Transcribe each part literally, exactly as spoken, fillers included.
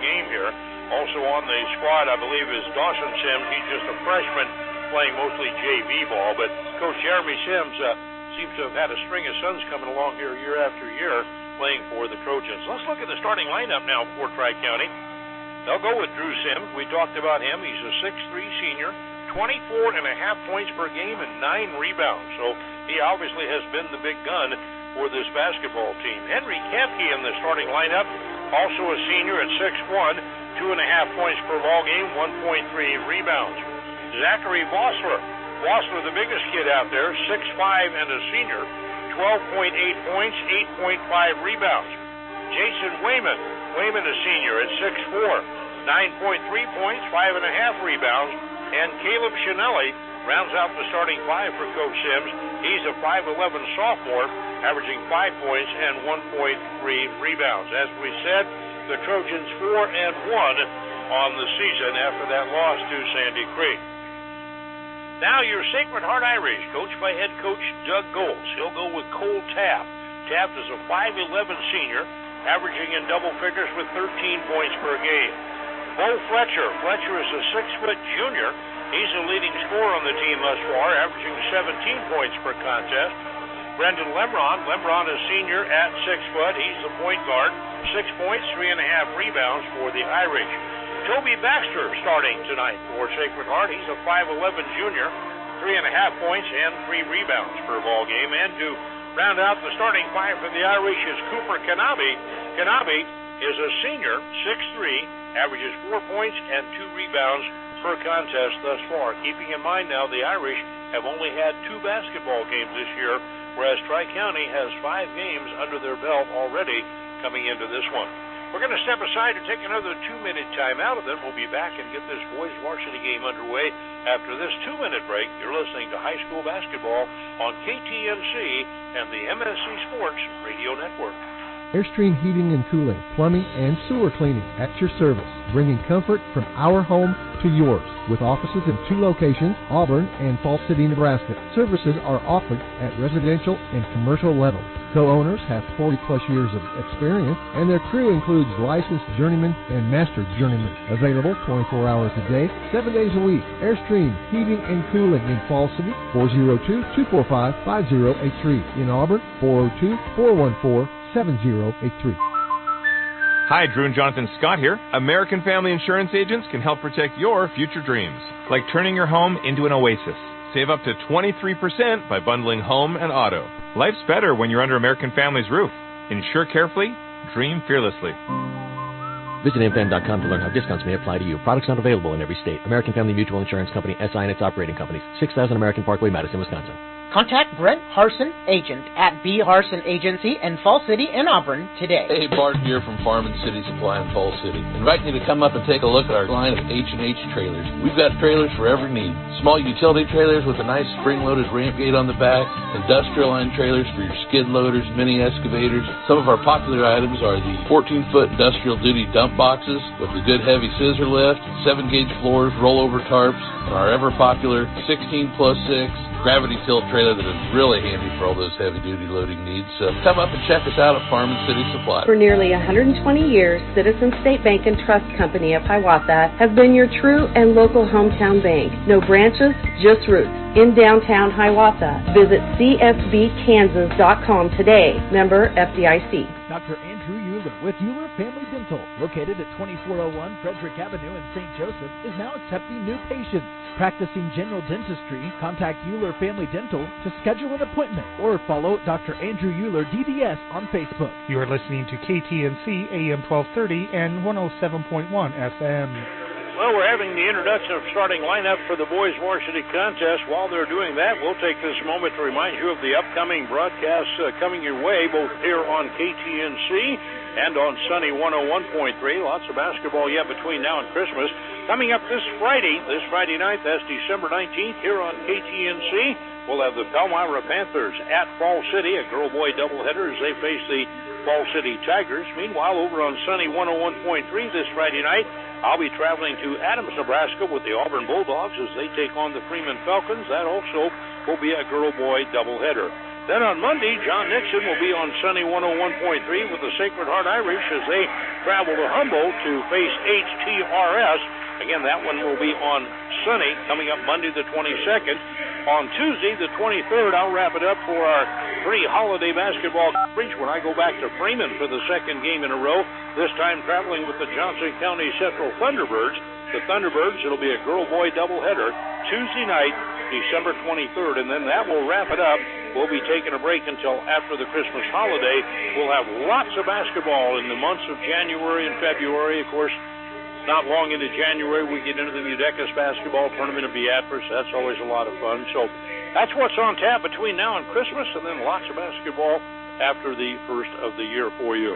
game here. Also on the squad, I believe, is Dawson Sims. He's just a freshman playing mostly J V ball. But Coach Jeremy Sims uh, seems to have had a string of sons coming along here year after year playing for the Trojans. Let's look at the starting lineup now for Tri-County. They'll go with Drew Sims. We talked about him. He's a six three senior, twenty-four and a half points per game and nine rebounds. So he obviously has been the big gun for this basketball team. Henry Kempke in the starting lineup, also a senior at six one, two and a half points per ball game, one point three rebounds. Zachary Vossler, Vossler, the biggest kid out there, six five and a senior, twelve point eight points, eight point five rebounds. Jason Wayman, Wayman a senior at six four, nine point three points, five and a half rebounds. And Caleb Chanelli rounds out the starting five for Coach Sims. He's a five eleven sophomore, averaging five points and one point three rebounds. As we said, the Trojans four and one on the season after that loss to Sandy Creek. Now your Sacred Heart Irish, coached by head coach Doug Golds. He'll go with Cole Taft. Taft is a five eleven senior, averaging in double figures with thirteen points per game. Bo Fletcher. Fletcher is a six-foot junior. He's the leading scorer on the team thus far, averaging seventeen points per contest. Brendan Lemron. Lemron is senior at six foot. He's the point guard. Six points, three and a half rebounds for the Irish. Toby Baxter starting tonight for Sacred Heart. He's a five eleven junior, three and a half points and three rebounds per ball game. And to round out the starting five for the Irish is Cooper Kanabe. Kanabe is a senior, six three, averages four points and two rebounds per contest thus far. Keeping in mind now the Irish have only had two basketball games this year, whereas Tri-County has five games under their belt already coming into this one. We're going to step aside and take another two-minute timeout, and then we'll be back and get this boys varsity game underway. After this two-minute break, you're listening to high school basketball on K T N C and the M S C Sports Radio Network. Airstream Heating and Cooling, Plumbing, and Sewer Cleaning at your service, bringing comfort from our home to yours. With offices in two locations, Auburn and Falls City, Nebraska. Services are offered at residential and commercial levels. Co-owners have forty plus years of experience, and their crew includes licensed journeymen and master journeymen. Available twenty-four hours a day, seven days a week. Airstream Heating and Cooling in Falls City, four oh two, two four five, five oh eight three. In Auburn, four oh two, four one four, seven oh eight three. Hi, Drew and Jonathan Scott here. American Family Insurance agents can help protect your future dreams, like turning your home into an oasis. Save up to twenty-three percent by bundling home and auto. Life's better when you're under American Family's roof. Insure carefully, dream fearlessly. Visit A M F A M dot com to learn how discounts may apply to you. Products not available in every state. American Family Mutual Insurance Company, S I and its operating companies. six thousand American Parkway, Madison, Wisconsin. Contact Brent Harson, agent at B. Harson Agency in Falls City and Auburn today. Hey, Bart here from Farm and City Supply in Falls City. Inviting you to come up and take a look at our line of H and H trailers. We've got trailers for every need. Small utility trailers with a nice spring-loaded ramp gate on the back, industrial line trailers for your skid loaders, mini excavators. Some of our popular items are the fourteen-foot industrial duty dump boxes with the good heavy scissor lift, seven-gauge floors, rollover tarps, and our ever-popular sixteen plus six gravity tilt trailer that is really handy for all those heavy-duty loading needs. So come up and check us out at Farm and City Supply. For nearly one hundred twenty years, Citizens State Bank and Trust Company of Hiawatha has been your true and local hometown bank. No branches, just roots. In downtown Hiawatha, visit c f b kansas dot com today. Member F D I C. Doctor Andrew Euler with Euler Family Dental, located at twenty-four oh one Frederick Avenue in Saint Joseph, is now accepting new patients. Practicing general dentistry, contact Euler Family Dental to schedule an appointment or follow Doctor Andrew Euler D D S on Facebook. You are listening to K T N C A M twelve thirty and one oh seven point one F M. Well, we're having the introduction of starting lineup for the boys varsity contest. While they're doing that, we'll take this moment to remind you of the upcoming broadcasts uh, coming your way, both here on K T N C and on Sunny one oh one point three. Lots of basketball yet between now and Christmas. Coming up this Friday, this Friday night, that's December nineteenth, here on K T N C, we'll have the Palmyra Panthers at Falls City, a girl-boy doubleheader as they face the Falls City Tigers. Meanwhile, over on Sunny one oh one point three this Friday night, I'll be traveling to Adams, Nebraska with the Auburn Bulldogs as they take on the Freeman Falcons. That also will be a girl-boy doubleheader. Then on Monday, John Nixon will be on Sunny one oh one point three with the Sacred Heart Irish as they travel to Humboldt to face H T R S. Again, that one will be on Sunny, coming up Monday the twenty-second. On Tuesday the twenty-third, I'll wrap it up for our pre-holiday basketball coverage when I go back to Freeman for the second game in a row, this time traveling with the Johnson County Central Thunderbirds. The Thunderbirds, it'll be a girl-boy doubleheader Tuesday night, December twenty-third, and then that will wrap it up. We'll be taking a break until after the Christmas holiday. We'll have lots of basketball in the months of January and February. Of course, not long into January, we get into the Mudecas basketball tournament in Beatrice. That's always a lot of fun. So that's what's on tap between now and Christmas, and then lots of basketball after the first of the year for you.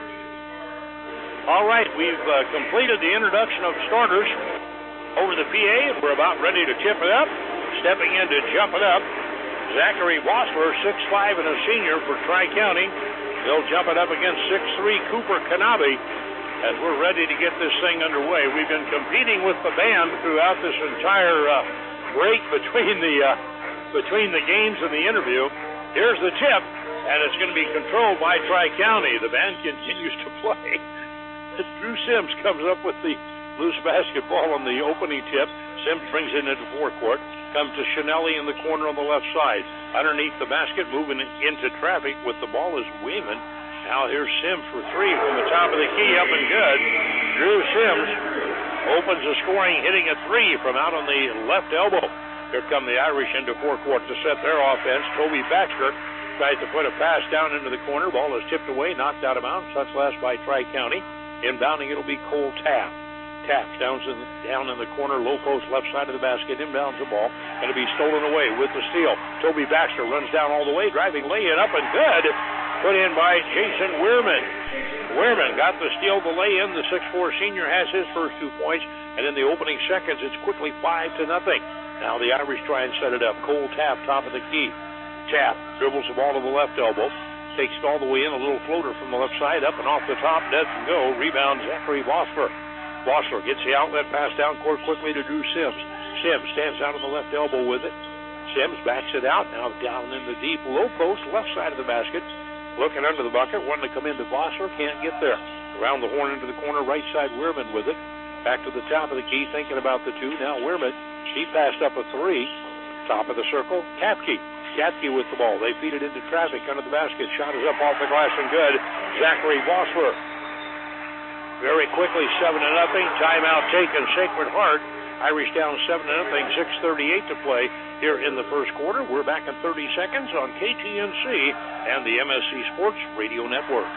All right, we've uh, completed the introduction of starters over the P A, and we're about ready to tip it up. Stepping in to jump it up, Zachary Bossler, six five and a senior for Tri-County. He'll jump it up against six three Cooper Kanabe as we're ready to get this thing underway. We've been competing with the band throughout this entire uh, break between the uh, between the games and the interview. Here's the tip, and it's going to be controlled by Tri-County. The band continues to play. Drew Sims comes up with the loose basketball on the opening tip. Sims brings it into forecourt. Comes to Chanelli in the corner on the left side. Underneath the basket, moving into traffic with the ball is Wayman. Now here's Sims for three from the top of the key, up and good. Drew Sims opens the scoring, hitting a three from out on the left elbow. Here come the Irish into forecourt to set their offense. Toby Baxter tries to put a pass down into the corner. Ball is tipped away, knocked out of bounds. Touch last by Tri-County. Inbounding, it'll be Cole Taft. Taft down in, the, down in the corner, low post, left side of the basket, inbounds the ball. Going to be stolen away with the steal. Toby Baxter runs down all the way, driving, laying up and good. Put in by Jason Weirman. Weirman got the steal, the lay-in. The six four senior has his first two points, and in the opening seconds, it's quickly five to nothing. Now the Irish try and set it up. Cole Taft, top of the key. Taft dribbles the ball to the left elbow. Takes it all the way in, a little floater from the left side, up and off the top, doesn't go. Rebound, Zachary Bossler. Bossler gets the outlet pass down court quickly to Drew Sims. Sims stands out on the left elbow with it. Sims backs it out, now down in the deep low post, left side of the basket. Looking under the bucket, wanting to come into Bossler, can't get there. Around the horn into the corner, right side, Weirman with it. Back to the top of the key, thinking about the two. Now Weirman, he passed up a three. Top of the circle, Kapke. Kapke with the ball. They feed it into traffic under the basket. Shot is up off the glass and good. Zachary Bossler. Very quickly, seven to nothing. Timeout taken. Sacred Heart. Irish down seven to nothing. six thirty-eight to play here in the first quarter. We're back in thirty seconds on K T N C and the M S C Sports Radio Network.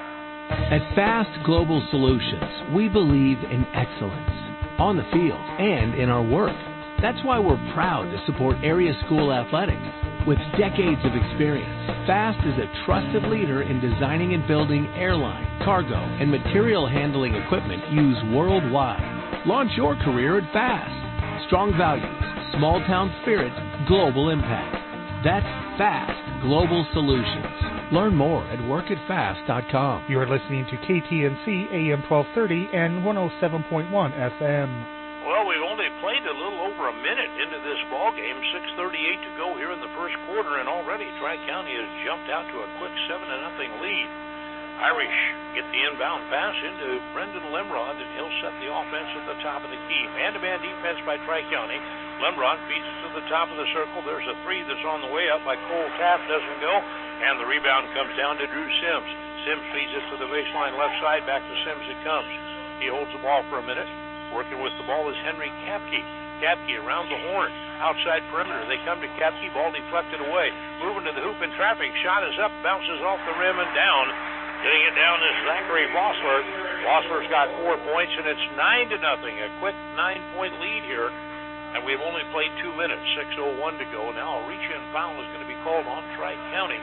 At Fast Global Solutions, we believe in excellence on the field and in our work. That's why we're proud to support area school athletics. With decades of experience, Fast is a trusted leader in designing and building airline, cargo, and material handling equipment used worldwide. Launch your career at Fast. Strong values, small town spirit, global impact. That's Fast Global Solutions. Learn more at work at fast dot com. You're listening to K T N C A M twelve thirty and one oh seven point one F M. Well, we've only played a little over a minute into this ball game. six thirty-eight to go here in the first quarter, and already Tri-County has jumped out to a quick seven to nothing lead. Irish get the inbound pass into Brendan Lemrod, and he'll set the offense at the top of the key. Man-to-man defense by Tri-County. Lemrod feeds it to the top of the circle. There's a three that's on the way up by Cole Taft, doesn't go, and the rebound comes down to Drew Sims. Sims feeds it to the baseline left side, back to Sims it comes. He holds the ball for a minute. Working with the ball is Henry Kapke. Kapke around the horn, outside perimeter. They come to Kapke, ball deflected away. Moving to the hoop in traffic. Shot is up, bounces off the rim and down. Getting it down is Zachary Bossler. Bossler's got four points, and it's nine to nothing. A quick nine-point lead here. And we've only played two minutes, six oh one to go. Now a reach-in foul is going to be called on Tri-County.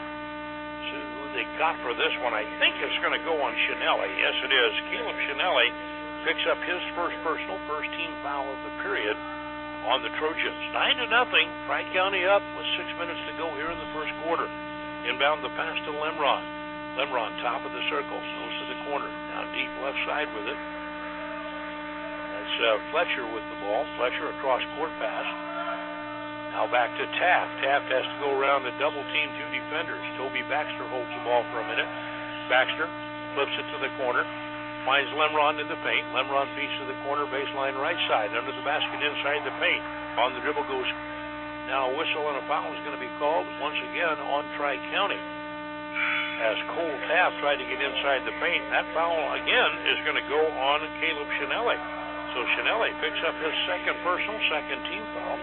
So who they got for this one? I think it's going to go on Chanelli. Yes, it is. Caleb Chanelli picks up his first personal, first team foul of the period on the Trojans. Nine to nothing. Tri-County up with six minutes to go here in the first quarter. Inbound the pass to Lemron. Lemron, top of the circle, goes to the corner. Now deep left side with it. That's uh, Fletcher with the ball. Fletcher across court pass. Now back to Taft. Taft has to go around and double team two defenders. Toby Baxter holds the ball for a minute. Baxter flips it to the corner. Finds Lemron in the paint. Lemron feeds to the corner baseline right side. Under the basket inside the paint. On the dribble goes. Now a whistle and a foul is going to be called once again on Tri-County. As Cole Taft tried to get inside the paint. That foul again is going to go on Caleb Chinelli. So Chinelli picks up his second personal, second team foul.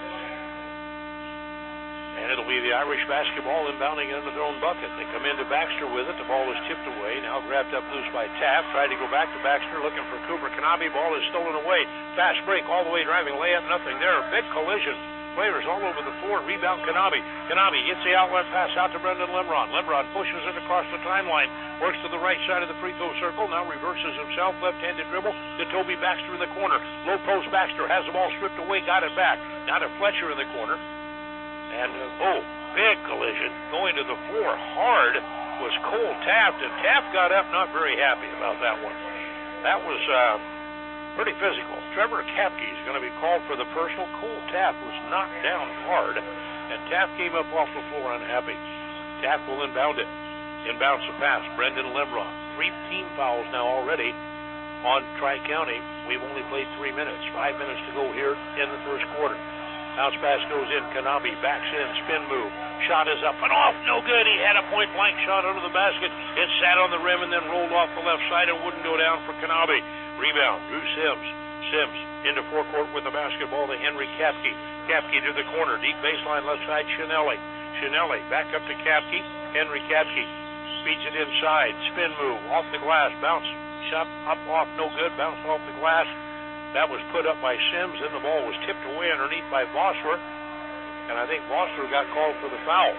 And it'll be the Irish basketball inbounding into their own bucket. They come into Baxter with it. The ball is tipped away. Now grabbed up loose by Taft. Tried to go back to Baxter looking for Cooper Kanabe. Ball is stolen away. Fast break all the way driving. Layup, nothing there. Big collision. Players all over the floor. Rebound Kanabe. Kanabe gets the outlet pass out to Brendan Lemron. Lemron pushes it across the timeline. Works to the right side of the free throw circle. Now reverses himself. Left-handed dribble to Toby Baxter in the corner. Low post Baxter has the ball stripped away. Got it back. Now to Fletcher in the corner. And, uh, oh, big collision. Going to the floor hard was Cole Taft, and Taft got up not very happy about that one. That was uh, pretty physical. Trevor Kapke is going to be called for the personal. Cole Taft was knocked down hard, and Taft came up off the floor unhappy. Taft will inbound it. Inbounds the pass. Brendan Lemron. Three team fouls now already on Tri-County. We've only played three minutes. Five minutes to go here in the first quarter. Bounce pass goes in. Kanabe backs in. Spin move. Shot is up and off. No good. He had a point-blank shot under the basket. It sat on the rim and then rolled off the left side and wouldn't go down for Kanabe. Rebound. Drew Sims. Sims into forecourt with the basketball to Henry Kapke. Kapke to the corner. Deep baseline left side. Chinelli. Chinelli back up to Kapke. Henry Kapke feeds it inside. Spin move. Off the glass. Bounce. Shot up off. No good. Bounce off the glass. That was put up by Sims, and the ball was tipped away underneath by Vossler. And I think Vossler got called for the foul.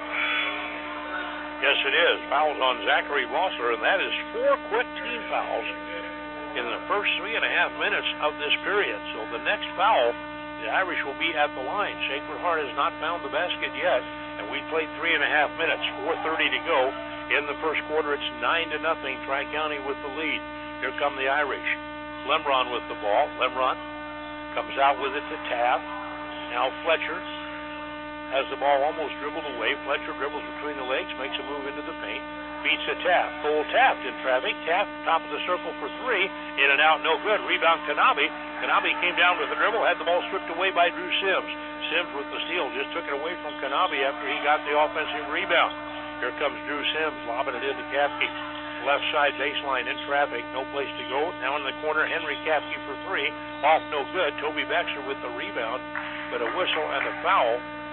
Yes, it is. Fouls on Zachary Vossler, and that is four quick team fouls in the first three and a half minutes of this period. So the next foul, the Irish will be at the line. Sacred Heart has not found the basket yet, and we played three and a half minutes, four thirty to go in the first quarter. It's nine to nothing. Tri-County with the lead. Here come the Irish. Lemron with the ball. Lemron comes out with it to Taft. Now Fletcher has the ball almost dribbled away. Fletcher dribbles between the legs, makes a move into the paint. Beats to Taft. Cole Taft in traffic. Taft, top of the circle for three. In and out, no good. Rebound Kanabe. Kanabe came down with the dribble, had the ball stripped away by Drew Sims. Sims with the steal, just took it away from Kanabe after he got the offensive rebound. Here comes Drew Sims, lobbing it into Kapke. Left side baseline in traffic, no place to go. Now in the corner, Henry Kapke for three. Off, no good. Toby Baxter with the rebound, but a whistle and a foul.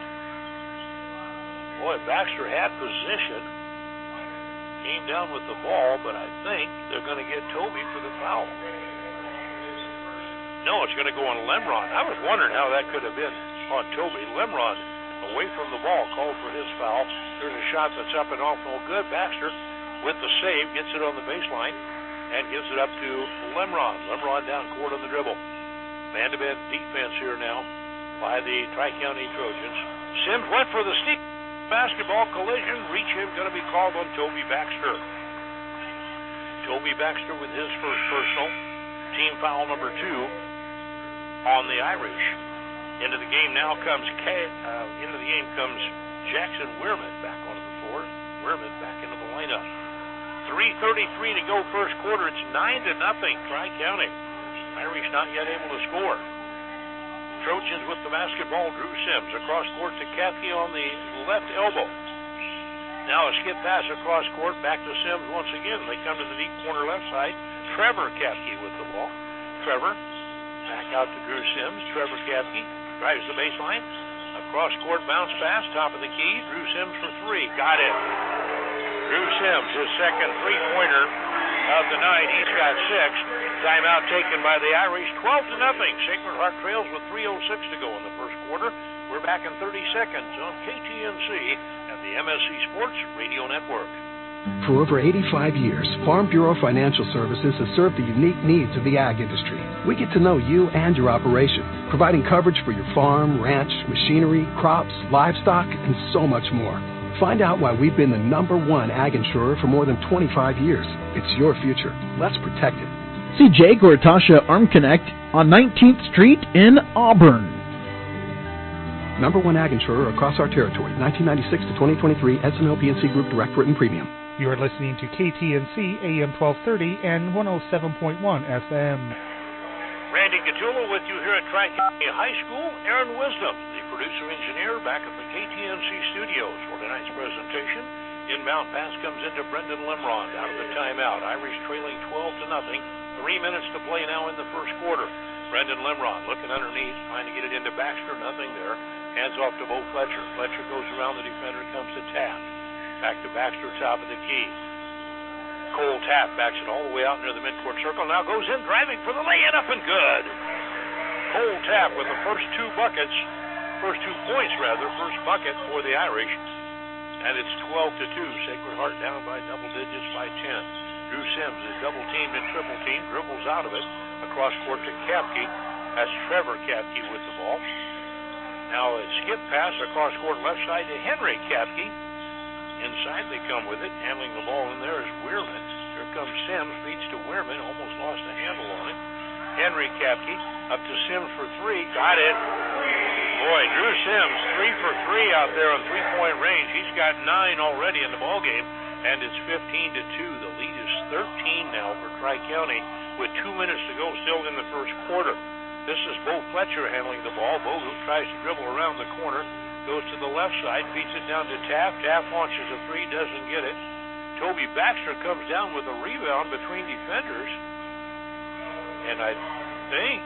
Boy, Baxter had position. Came down with the ball, but I think they're going to get Toby for the foul. No, it's going to go on Lemron. I was wondering how that could have been on Toby. Lemron away from the ball, called for his foul. There's a shot that's up and off, no good. Baxter with the save, gets it on the baseline, and gives it up to Lemron. Lemron down court on the dribble. Man-to-man defense here now by the Tri-County Trojans. Sims went for the steep basketball collision. Reach him going to be called on Toby Baxter. Toby Baxter with his first personal. Team foul number two on the Irish. Into the game now comes K, uh, into the game comes Jackson Weirman back onto the floor. Weirman back into the lineup. three thirty-three to go first quarter. It's nine to nothing. Tri-County. Irish not yet able to score. Trojans with the basketball. Drew Sims across court to Kapke on the left elbow. Now a skip pass across court back to Sims once again. They come to the deep corner left side. Trevor Kapke with the ball. Trevor back out to Drew Sims. Trevor Kapke drives the baseline. Across court bounce pass. Top of the key. Drew Sims for three. Got it. Drew Sims, his second three-pointer of the night. He's got six. Timeout taken by the Irish. twelve to nothing. Sacred Heart trails with three oh six to go in the first quarter. We're back in thirty seconds on K T N C and the M S C Sports Radio Network. For over eighty-five years, Farm Bureau Financial Services has served the unique needs of the ag industry. We get to know you and your operation, providing coverage for your farm, ranch, machinery, crops, livestock, and so much more. Find out why we've been the number one ag insurer for more than twenty-five years. It's your future. Let's protect it. See Jake or Tasha Arm Connect on nineteenth Street in Auburn. Number one ag insurer across our territory. nineteen ninety-six to twenty twenty-three S and L P and C Group Direct Written Premium. You are listening to K T N C A M twelve thirty and one oh seven point one F M. Randy Gattulo with you here at Tri-County High School. Aaron Wisdom, the producer-engineer, back at the K T N C studios for tonight's presentation. Inbound pass comes into Brendan Lemron out of the timeout. Irish trailing twelve to nothing. Three minutes to play now in the first quarter. Brendan Lemron looking underneath, trying to get it into Baxter. Nothing there. Hands off to Bo Fletcher. Fletcher goes around the defender, comes to Taft. Back to Baxter, top of the key. Cole Taft backs it all the way out near the midcourt circle. Now goes in, driving for the lay-in, up and good. Cole Taft with the first two buckets, first two points rather, first bucket for the Irish. And it's twelve to two. Sacred Heart down by double digits by ten. Drew Sims is double-teamed and triple-teamed, dribbles out of it. Across court to Kapke. That's Trevor Kapke with the ball. Now a skip pass across court left side to Henry Kapke. Inside they come with it. Handling the ball in there is Weirman. Here comes Sims. Feeds to Weirman. Almost lost the handle on it. Henry Kapke up to Sims for three. Got it. Boy, Drew Sims, three for three out there on three-point range. He's got nine already in the ball game, and it's fifteen to two. The lead is thirteen now for Tri-County with two minutes to go still in the first quarter. This is Bo Fletcher handling the ball. Bo tries to dribble around the corner, goes to the left side, feeds it down to Taft. Taft launches a three, doesn't get it. Toby Baxter comes down with a rebound between defenders, and I think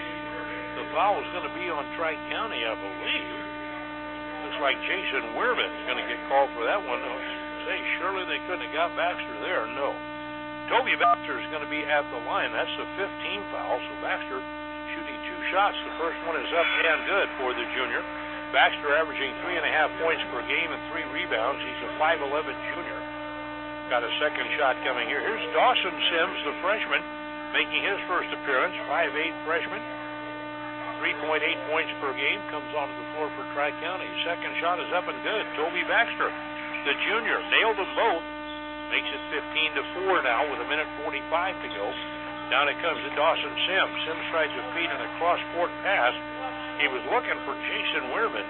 the foul is going to be on Tri-County, I believe. Looks like Jason Weirman is going to get called for that one. I say, surely they couldn't have got Baxter there. No. Toby Baxter is going to be at the line. That's the fifteenth foul, so Baxter shooting two shots. The first one is up and good for the junior. Baxter averaging three and a half points per game and three rebounds. He's a five eleven junior. Got a second shot coming here. Here's Dawson Sims, the freshman, making his first appearance. five eight freshman. three point eight points per game. Comes onto the floor for Tri-County. Second shot is up and good. Toby Baxter, the junior, nailed them both. Makes it fifteen to four now with a minute forty-five to go. Down it comes to Dawson Sims. Sims tried to feed an across-court pass. He was looking for Jason Weirman,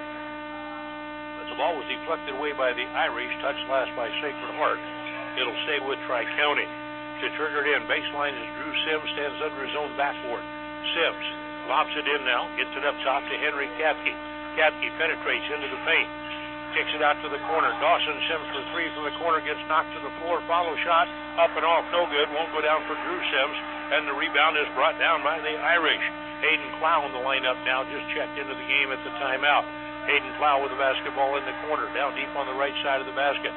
but the ball was deflected away by the Irish. Touched last by Sacred Heart. It'll stay with Tri-County. To trigger it in, baseline is Drew Sims. Stands under his own backboard. Sims lobs it in now. Gets it up top to Henry Kapke. Kapke penetrates into the paint. Kicks it out to the corner. Dawson Sims for three from the corner. Gets knocked to the floor. Follow shot. Up and off. No good. Won't go down for Drew Sims. And the rebound is brought down by the Irish. Hayden Clow in the lineup now. Just checked into the game at the timeout. Hayden Clow with the basketball in the corner. Down deep on the right side of the basket.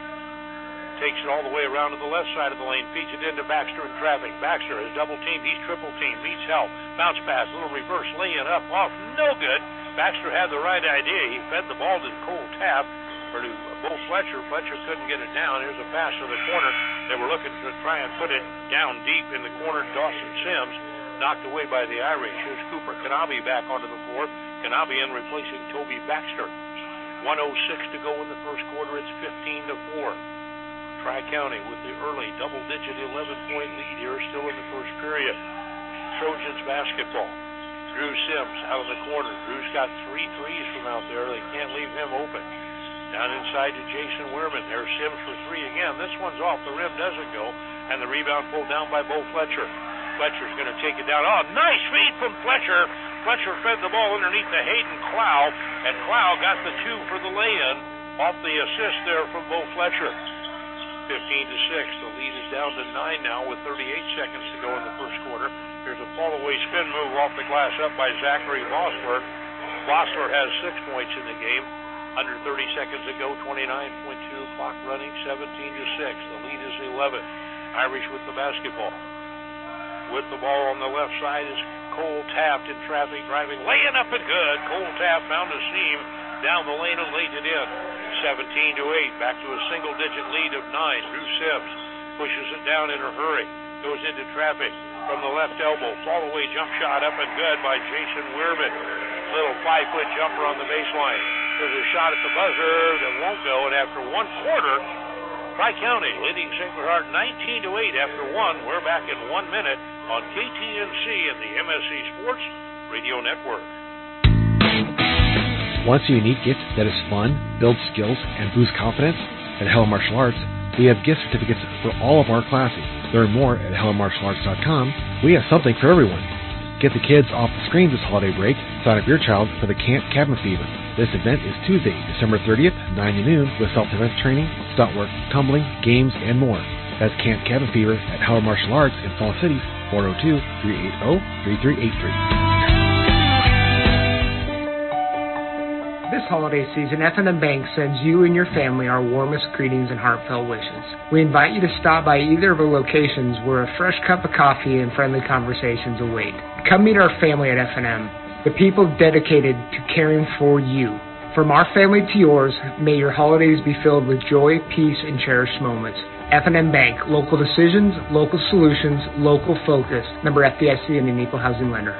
Takes it all the way around to the left side of the lane. Feeds it into Baxter in traffic. Baxter is double teamed. He's triple teamed. Needs help. Bounce pass. Little reverse laying up. Off. No good. Baxter had the right idea. He fed the ball to Cole Taft, or to Bo Fletcher. Fletcher couldn't get it down. Here's a pass to the corner. They were looking to try and put it down deep in the corner. Dawson Sims knocked away by the Irish. Here's Cooper Kanabe back onto the floor. Kanabe in replacing Toby Baxter. one oh six to go in the first quarter. It's fifteen to four. Tri-County with the early double-digit eleven-point lead here still in the first period. Trojans basketball. Drew Sims out of the corner. Drew's got three threes from out there. They can't leave him open. Down inside to Jason Weirman. There's Sims for three again. This one's off the rim, doesn't go. And the rebound pulled down by Bo Fletcher. Fletcher's going to take it down. Oh, nice feed from Fletcher. Fletcher fed the ball underneath to Hayden Clow. And Clow got the two for the lay-in off the assist there from Bo Fletcher. fifteen to six. The lead is down to nine now with thirty-eight seconds to go in the first quarter. Here's a fall-away spin move off the glass up by Zachary Vossler. Vossler has six points in the game. Under thirty seconds to go, twenty-nine point two. Clock running, seventeen to six. The lead is eleven. Irish with the basketball. With the ball on the left side is Cole Taft in traffic, driving, laying up and good. Cole Taft found a seam down the lane and laid it in. seventeen to eight. Back to a single-digit lead of nine. Drew Sims pushes it down in a hurry. Goes into traffic from the left elbow. Fall-away jump shot up and good by Jason Weirman. Little five-foot jumper on the baseline. There's a shot at the buzzer that won't go, and after one quarter, Tri-County leading Sacred Heart nineteen to eight after one. We're back in one minute on K T N C and the M S C Sports Radio Network. Wants a unique gift that is fun, builds skills, and boosts confidence? At Hello Martial Arts, we have gift certificates for all of our classes. Learn more at hello martial arts dot com. We have something for everyone. Get the kids off the screens this holiday break. Sign up your child for the Camp Cabin Fever. This event is Tuesday, December thirtieth, nine to noon, with self-defense training, stunt work, tumbling, games, and more. That's Camp Cabin Fever at Hello Martial Arts in Fall City, four oh two, three eight zero, three three eight three. This holiday season, F and M Bank sends you and your family our warmest greetings and heartfelt wishes. We invite you to stop by either of our locations where a fresh cup of coffee and friendly conversations await. Come meet our family at F and M, the people dedicated to caring for you. From our family to yours, may your holidays be filled with joy, peace, and cherished moments. F and M Bank, local decisions, local solutions, local focus. Member F D I C and an equal housing lender.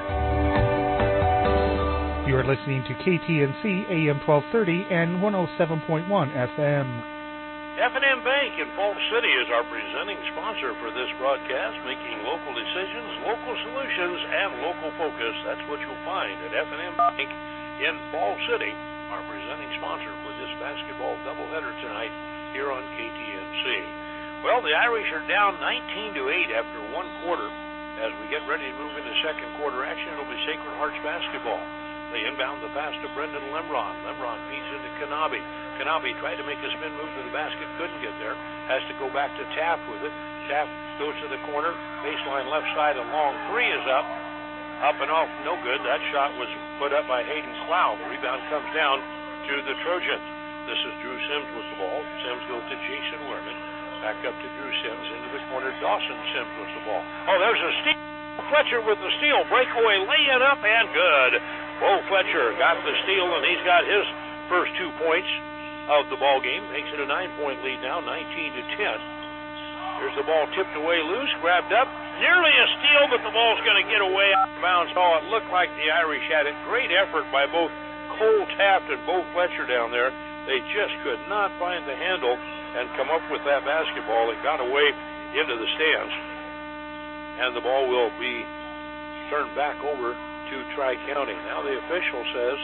You are listening to K T N C A M twelve thirty and one oh seven point one F M. F and M Bank in Falls City is our presenting sponsor for this broadcast, making local decisions, local solutions, and local focus. That's what you'll find at F and M Bank in Falls City, our presenting sponsor for this basketball doubleheader tonight here on K T N C. Well, the Irish are down nineteen to eight after one quarter. As we get ready to move into second quarter action, it'll be Sacred Hearts basketball. They inbound the pass to Brendan Lemron. Lemron feeds into Kanabe. Kanabe tried to make a spin move to the basket, couldn't get there. Has to go back to Taft with it. Taft goes to the corner. Baseline left side, a long three is up. Up and off, no good. That shot was put up by Hayden Clow. The rebound comes down to the Trojans. This is Drew Sims with the ball. Sims goes to Jason Werman. Back up to Drew Sims. Into the corner, Dawson Sims with the ball. Oh, there's a steal. Fletcher with the steal. Breakaway, laying up, and good. Bo Fletcher got the steal, and he's got his first two points of the ball game. Makes it a nine-point lead now, nineteen to ten. Here's the ball tipped away loose, grabbed up. Nearly a steal, but the ball's going to get away out of bounds. Oh, it looked like the Irish had it. Great effort by both Cole Taft and Bo Fletcher down there. They just could not find the handle and come up with that basketball. It got away into the stands. And the ball will be turned back over to Tri-County. Now the official says,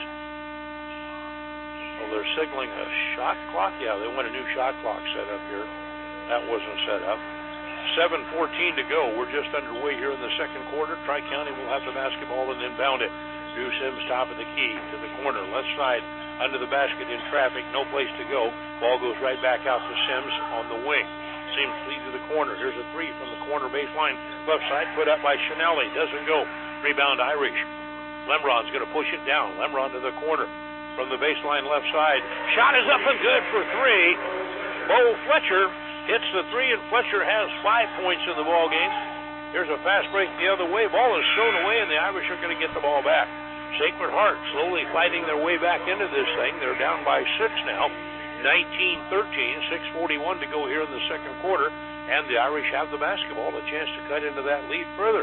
well, they're signaling a shot clock. Yeah, they want a new shot clock set up here. That wasn't set up. seven fourteen to go. We're just underway here in the second quarter. Tri-County will have the basketball and inbound it. Drew Sims top of the key to the corner. Left side under the basket in traffic. No place to go. Ball goes right back out to Sims on the wing. Sims leads to the corner. Here's a three from the corner baseline. Left side put up by Chanelli. Doesn't go. Rebound Irish. Lemron's going to push it down. Lemron to the corner from the baseline left side. Shot is up and good for three. Bo Fletcher hits the three, and Fletcher has five points in the ball game. Here's a fast break the other way. Ball is thrown away, and the Irish are going to get the ball back. Sacred Heart slowly fighting their way back into this thing. They're down by six now. nineteen thirteen, six forty-one to go here in the second quarter, and the Irish have the basketball, a chance to cut into that lead further.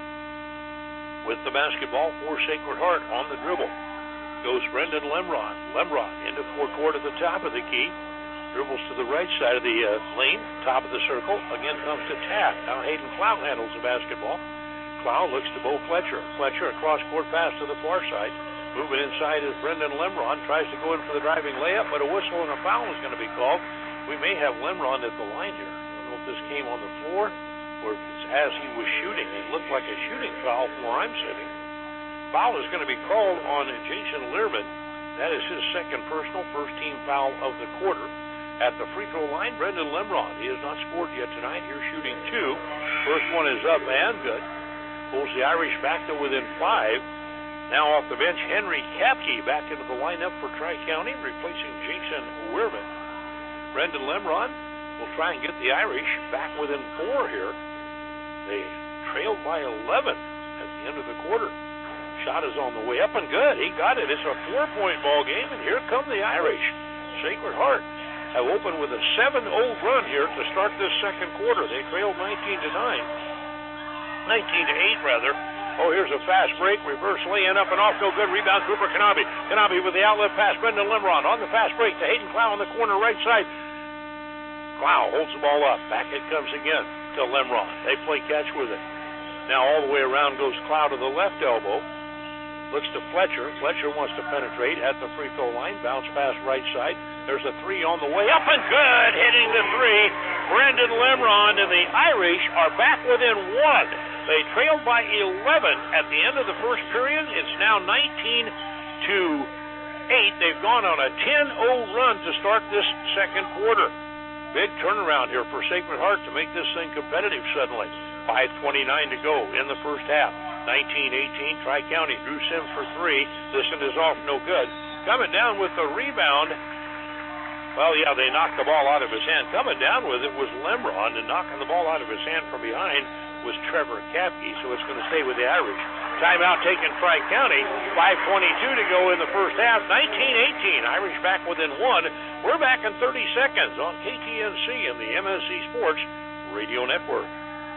With the basketball for Sacred Heart on the dribble goes Brendan Lemron. Lemron into forecourt at the top of the key. Dribbles to the right side of the uh, lane, top of the circle. Again comes to Taft. Now Hayden Clow handles the basketball. Clow looks to Bo Fletcher. Fletcher a cross-court pass to the far side. Moving inside is Brendan Lemron. Tries to go in for the driving layup, but a whistle and a foul is going to be called. We may have Lemron at the line here. I don't know if this came on the floor or if it's as he was shooting. It looked like a shooting foul from where I'm sitting. Foul is going to be called on Jason Learman. That is his second personal, first team foul of the quarter. At the free throw line, Brendan Lemron. He has not scored yet tonight. Here shooting two. First one is up and good. Pulls the Irish back to within five. Now off the bench, Henry Kapke back into the lineup for Tri-County, replacing Jason Weirman. Brendan Lemron will try and get the Irish back within four here. They trailed by eleven at the end of the quarter. Shot is on the way up and good. He got it. It's a four-point ball game, and here come the Irish. Sacred Heart have opened with a seven oh run here to start this second quarter. They trailed nineteen to nine. nineteen to eight, rather. Oh, here's a fast break. Reverse lay-in up and off. No good. Rebound, Cooper Kanabe. Kanabe with the outlet pass. Brendan Lemron on the fast break to Hayden Clow on the corner right side. Clow holds the ball up. Back it comes again to Lemron. They play catch with it. Now all the way around goes Clow to the left elbow. looks to Fletcher. Fletcher wants to penetrate at the free throw line. Bounce pass right side. There's a three on the way. Up and good. Hitting the three. Brendan Lemron and the Irish are back within one. They trailed by eleven at the end of the first period. It's now nineteen to eight. They've gone on a ten oh run to start this second quarter. Big turnaround here for Sacred Heart to make this thing competitive suddenly. five twenty-nine to go in the first half. nineteen eighteen, Tri-County. Drew Sims for three. This one is off, no good. Coming down with the rebound. Well, yeah, they knocked the ball out of his hand. Coming down with it was Lemron, and knocking the ball out of his hand from behind was Trevor Kapke, so it's going to stay with the Irish. Timeout taken Tri-County. five twenty-two to go in the first half. nineteen eighteen, Irish back within one. We're back in thirty seconds on K T N C and the M S C Sports Radio Network.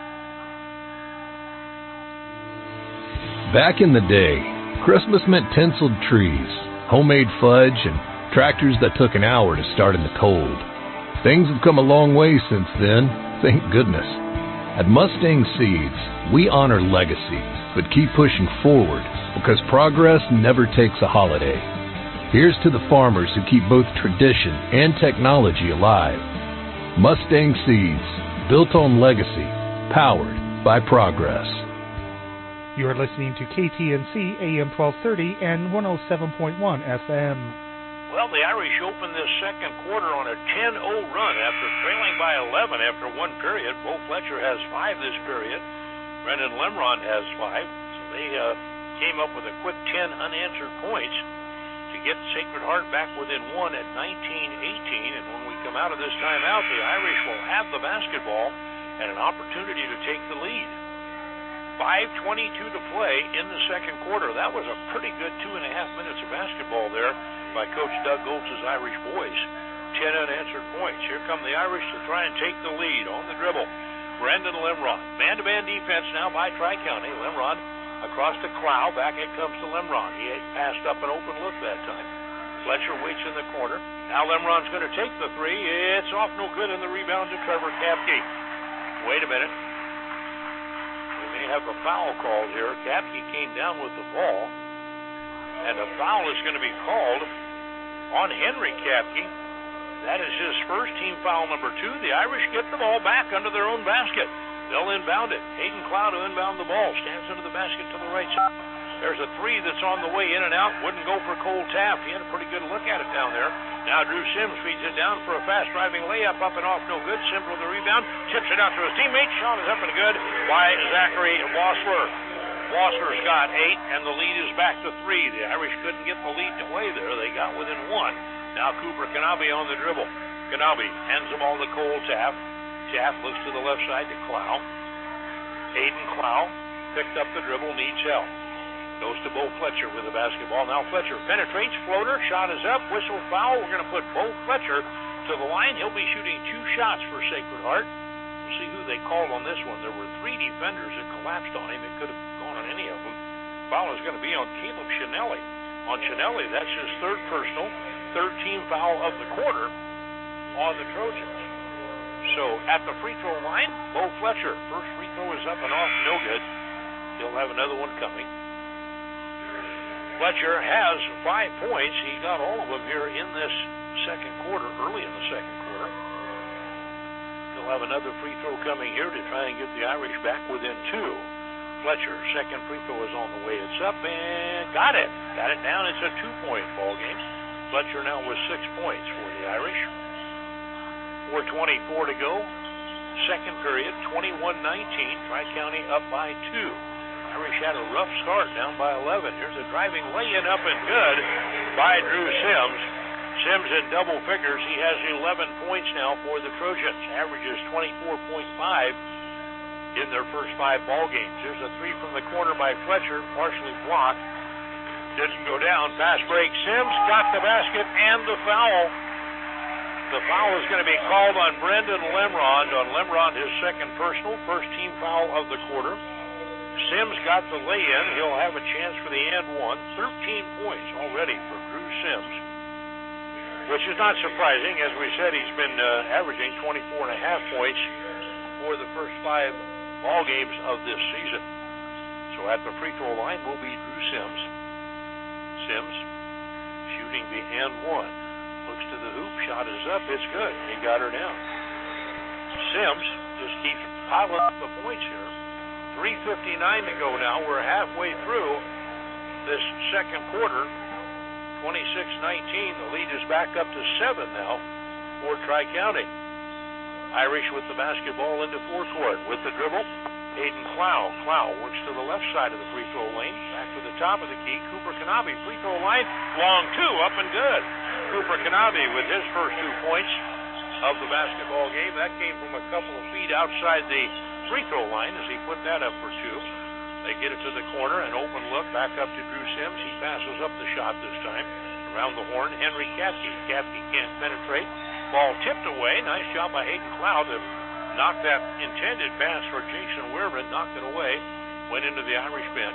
Back in the day, Christmas meant tinseled trees, homemade fudge, and tractors that took an hour to start in the cold. Things have come a long way since then, thank goodness. At Mustang Seeds, we honor legacy, but keep pushing forward because progress never takes a holiday. Here's to the farmers who keep both tradition and technology alive. Mustang Seeds, built on legacy, powered by progress. You are listening to K T N C A M twelve thirty and one oh seven point one F M. Well, the Irish opened this second quarter on a ten oh run after trailing by eleven after one period. Bo Fletcher has five this period. Brendan Lemron has five. So they uh, came up with a quick ten unanswered points to get Sacred Heart back within one at nineteen eighteen. And when we come out of this timeout, the Irish will have the basketball and an opportunity to take the lead. five twenty-two to play in the second quarter. That was a pretty good two and a half minutes of basketball there by Coach Doug Goltz's Irish boys. Ten unanswered points. Here come the Irish to try and take the lead on the dribble. Brendan Lemron. Man-to-man defense now by Tri-County. Lemron across to Clow. Back it comes to Lemron. He passed up an open look that time. Fletcher waits in the corner. Now Lemron's going to take the three. It's off no good, and the rebound to Trevor Kapke. Wait a minute. We may have a foul called here. Kapke came down with the ball, and a foul is going to be called on Henry Kapke. That is his first, team foul number two. The Irish get the ball back under their own basket. They'll inbound it. Hayden Cloud to inbound the ball. Stands under the basket to the right side. There's a three that's on the way in and out. Wouldn't go for Cole Taft. He had a pretty good look at it down there. Now Drew Sims feeds it down for a fast driving layup. Up and off, no good. Sims with the rebound. Tips it out to his teammate. Shot is up and good by Zachary Vossler. Vossler's got eight, and the lead is back to three. The Irish couldn't get the lead away there. They got within one. Now Cooper Kanabe on the dribble. Kanabe hands the ball to Cole Taft. Taft looks to the left side to Clow. Hayden Clow picked up the dribble, needs help. Goes to Bo Fletcher with the basketball. Now Fletcher penetrates, floater, shot is up, whistle foul. We're going to put Bo Fletcher to the line. He'll be shooting two shots for Sacred Heart. We'll see who they called on this one. There were three defenders that collapsed on him. It could have gone on any of them. Foul is going to be on Caleb Chinelli. On Chinelli, that's his third personal, third team foul of the quarter on the Trojans. So at the free throw line, Bo Fletcher. First free throw is up and off, no good. He'll have another one coming. Fletcher has five points. He got all of them here in this second quarter, early in the second quarter. He'll have another free throw coming here to try and get the Irish back within two. Fletcher, second free throw is on the way. It's up and got it. Got it down. It's a two-point ball game. Fletcher now with six points for the Irish. four twenty-four to go. Second period, twenty-one nineteen. Tri-County up by two. Irish had a rough start, down by eleven. Here's a driving lay-in up and good by Drew Sims. Sims in double figures. He has eleven points now for the Trojans. Averages twenty-four point five in their first five ball games. Here's a three from the corner by Fletcher, partially blocked. Didn't go down. Pass break. Sims got the basket and the foul. The foul is going to be called on Brendan Lemron. On Lemron, his second personal, first team foul of the quarter. Sims got the lay-in. He'll have a chance for the and one. thirteen points already for Drew Sims, which is not surprising. As we said, he's been uh, averaging twenty-four and a half points for the first five ball games of this season. So at the free throw line will be Drew Sims. Sims shooting the and one. Looks to the hoop. Shot is up. It's good. He got her down. Sims just keeps piling up the points here. three fifty-nine to go now. We're halfway through this second quarter. twenty-six nineteen. The lead is back up to seven now for Tri-County. Irish with the basketball into forecourt. With the dribble, Hayden Clow. Clow works to the left side of the free throw lane. Back to the top of the key. Cooper Kanabe, free throw line. Long two, up and good. Cooper Kanabe with his first two points of the basketball game. That came from a couple of feet outside the free throw line as he put that up for two. They get it to the corner, an open look, back up to Drew Sims. He passes up the shot this time. Around the horn, Henry Kapke. Kapke can't penetrate. Ball tipped away. Nice job by Hayden Clow to knock that intended pass for Jason Weirman. Knocked it away. Went into the Irish bench.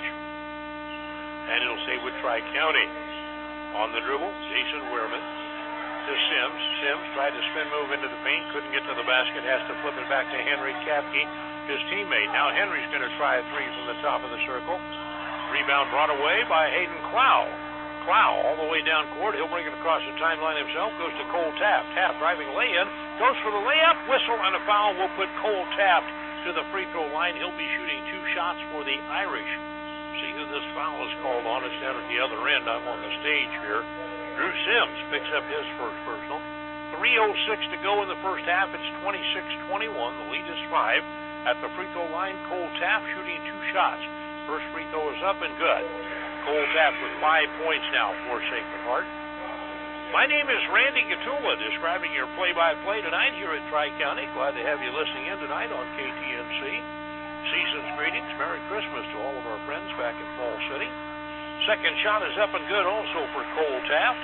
And it'll stay with Tri-County. On the dribble, Jason Weirman to Sims. Sims tried to spin move into the paint. Couldn't get to the basket. Has to flip it back to Henry Kapke, his teammate. Now Henry's going to try a three from the top of the circle. Rebound brought away by Hayden Clow. Clow all the way down court. He'll bring it across the timeline himself. Goes to Cole Taft. Taft driving lay-in. Goes for the layup. Whistle and a foul will put Cole Taft to the free throw line. He'll be shooting two shots for the Irish. See who this foul is called on. It's down at the other end. I'm on the stage here. Drew Sims picks up his first personal. three oh six to go in the first half. It's twenty-six twenty-one. The lead is five. At the free throw line, Cole Taft shooting two shots. First free throw is up and good. Cole Taft with five points now for Sacred Heart. My name is Randy Gatula, describing your play-by-play tonight here at Tri-County. Glad to have you listening in tonight on K T N C. Season's greetings. Merry Christmas to all of our friends back in Fall City. Second shot is up and good also for Cole Taft.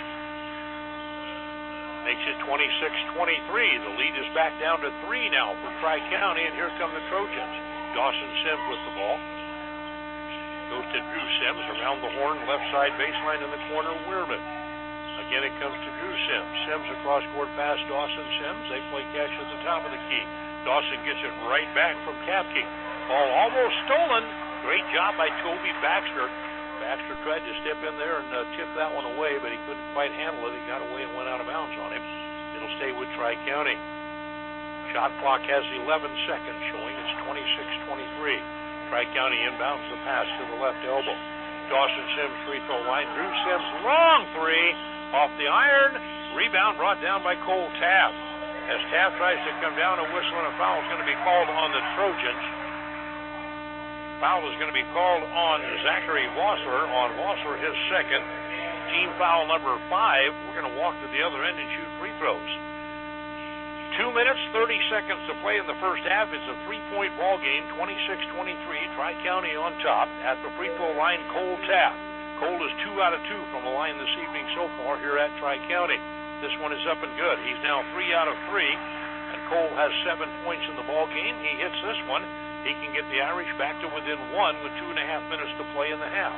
Makes it twenty-six twenty-three. The lead is back down to three now for Tri-County, and here come the Trojans. Dawson Sims with the ball. Goes to Drew Sims around the horn, left side baseline in the corner, Weirman. Again, it comes to Drew Sims. Sims across court past Dawson Sims. They play catch at the top of the key. Dawson gets it right back from Kapke. Ball almost stolen. Great job by Toby Baxter. Baxter tried to step in there and uh, tip that one away, but he couldn't quite handle it. He got away and went out of bounds on him. It'll stay with Tri-County. Shot clock has eleven seconds showing. It's twenty-six twenty-three. Tri-County inbounds the pass to the left elbow. Dawson Sims free throw line. Drew Sims long three off the iron. Rebound brought down by Cole Taft. As Taft tries to come down, a whistle and a foul is going to be called on the Trojans. Foul is going to be called on Zachary Vossler. On Vossler, his second. Team foul number five. We're going to walk to the other end and shoot free throws. Two minutes, thirty seconds to play in the first half. It's a three-point ball game, twenty-six twenty-three. Tri-County on top. At the free throw line, Cole Taft. Cole is two out of two from the line this evening so far here at Tri-County. This one is up and good. He's now three out of three, and Cole has seven points in the ball game. He hits this one. He can get the Irish back to within one with two and a half minutes to play in the half.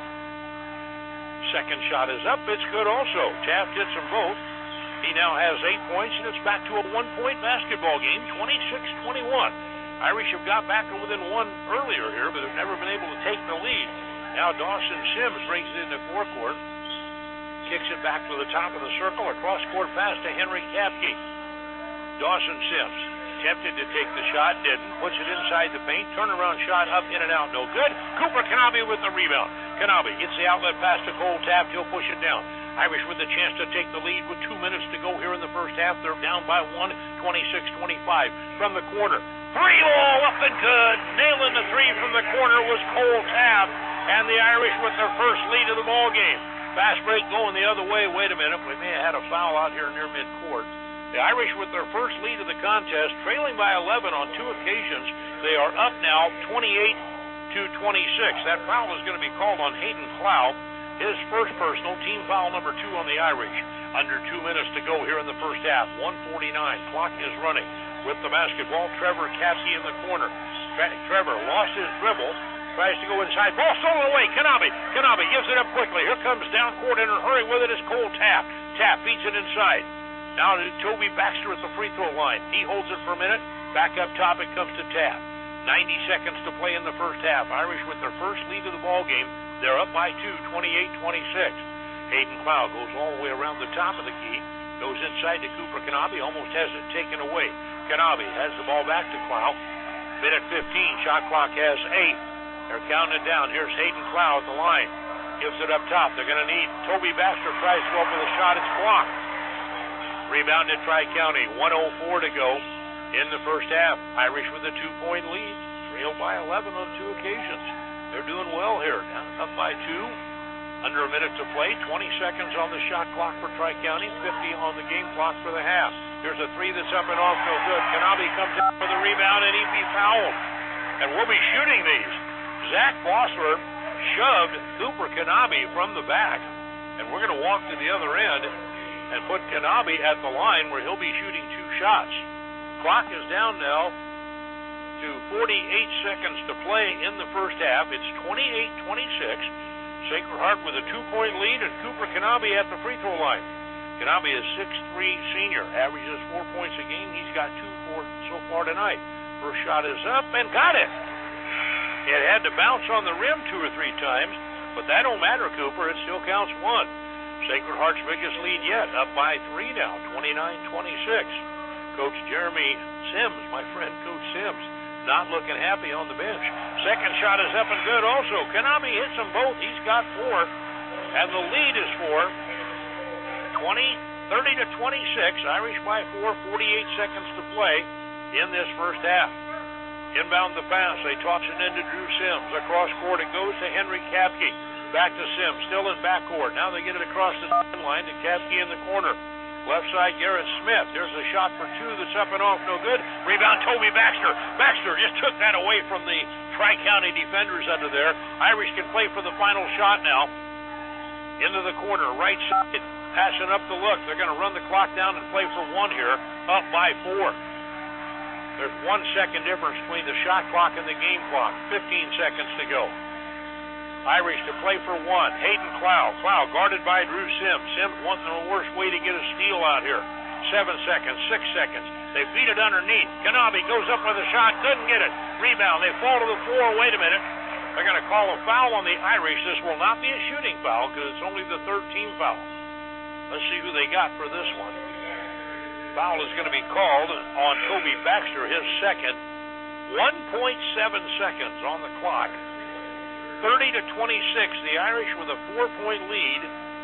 Second shot is up. It's good also. Taft hits them both. He now has eight points, and it's back to a one-point basketball game, twenty-six twenty-one. Irish have got back to within one earlier here, but have never been able to take the lead. Now Dawson Sims brings it into forecourt, kicks it back to the top of the circle, across court pass to Henry Kapke. Dawson Sims attempted to take the shot, didn't, puts it inside the paint, turnaround shot up, in and out, no good. Cooper Kanabe with the rebound. Kanabe gets the outlet pass to Cole Taft, he'll push it down. Irish with a chance to take the lead with two minutes to go here in the first half. They're down by one, twenty-six twenty-five. From the corner, three ball up and good. Nailing the three from the corner was Cole Taft, and the Irish with their first lead of the ball game. Fast break going the other way. Wait a minute, we may have had a foul out here near midcourt. The Irish with their first lead of the contest, trailing by eleven on two occasions. They are up now twenty-eight to twenty-six. That foul is going to be called on Hayden Clow. His first personal, team foul number two on the Irish. Under two minutes to go here in the first half. one forty-nine. Clock is running. With the basketball, Trevor Kapke in the corner. Tra- Trevor lost his dribble. Tries to go inside. Ball stolen away. Kanabe. Kanabe gives it up quickly. Here comes down court in a hurry with it is Cole Taft. Taft beats it inside. Now to Toby Baxter at the free throw line. He holds it for a minute. Back up top it comes to Taft. ninety seconds to play in the first half. Irish with their first lead of the ball game. They're up by two, twenty-eight twenty-six. Hayden Cloud goes all the way around the top of the key, goes inside to Cooper Kanabe, almost has it taken away. Kanabe has the ball back to Cloud. Minute fifteen, shot clock has eight. They're counting it down. Here's Hayden Cloud at the line. Gives it up top. They're going to need Toby Baxter. Tries to go up with a shot. It's blocked. Rebounded Tri-County. one oh four to go in the first half. Irish with a two-point lead. Trailed by eleven on two occasions. They're doing well here. Now up by two. Under a minute to play. twenty seconds on the shot clock for Tri-County. fifty on the game clock for the half. Here's a three that's up and off. No good. Kanabe comes in for the rebound, and he'd be fouled. And we'll be shooting these. Zach Bossler shoved Cooper Kanabe from the back. And we're going to walk to the other end and put Kanabe at the line where he'll be shooting two shots. Clock is down now to forty-eight seconds to play in the first half. It's twenty-eight twenty-six. Sacred Heart with a two-point lead, and Cooper Kanabe at the free throw line. Kanabe is six three senior, averages four points a game. He's got two for so far tonight. First shot is up and got it. It had to bounce on the rim two or three times, but that don't matter, Cooper. It still counts one. Sacred Heart's biggest lead yet, up by three now, twenty-nine twenty-six. Coach Jeremy Sims, my friend Coach Sims, not looking happy on the bench. Second shot is up and good also. Kanabe hits them both. He's got four, and the lead is four. twenty, thirty to twenty-six. Irish by four, forty-eight seconds to play in this first half. Inbound the pass. They toss it into Drew Sims. Across court it goes to Henry Kapke. Back to Sims. Still in backcourt. Now they get it across the line to Kapke in the corner. Left side, Garrett Smith. There's a shot for two that's up and off. No good. Rebound, Toby Baxter. Baxter just took that away from the Tri-County defenders under there. Irish can play for the final shot now. Into the corner, right side. Passing up the look. They're going to run the clock down and play for one here. Up by four. There's one second difference between the shot clock and the game clock. fifteen seconds to go. Irish to play for one. Hayden Cloud. Cloud guarded by Drew Sims. Sims wanting the worst way to get a steal out here. Seven seconds, six seconds. They feed it underneath. Kanabe goes up with a shot. Couldn't get it. Rebound. They fall to the floor. Wait a minute. They're going to call a foul on the Irish. This will not be a shooting foul because it's only the third team foul. Let's see who they got for this one. Foul is going to be called on Toby Baxter, his second. one point seven seconds on the clock. thirty to twenty-six. The Irish with a four-point lead.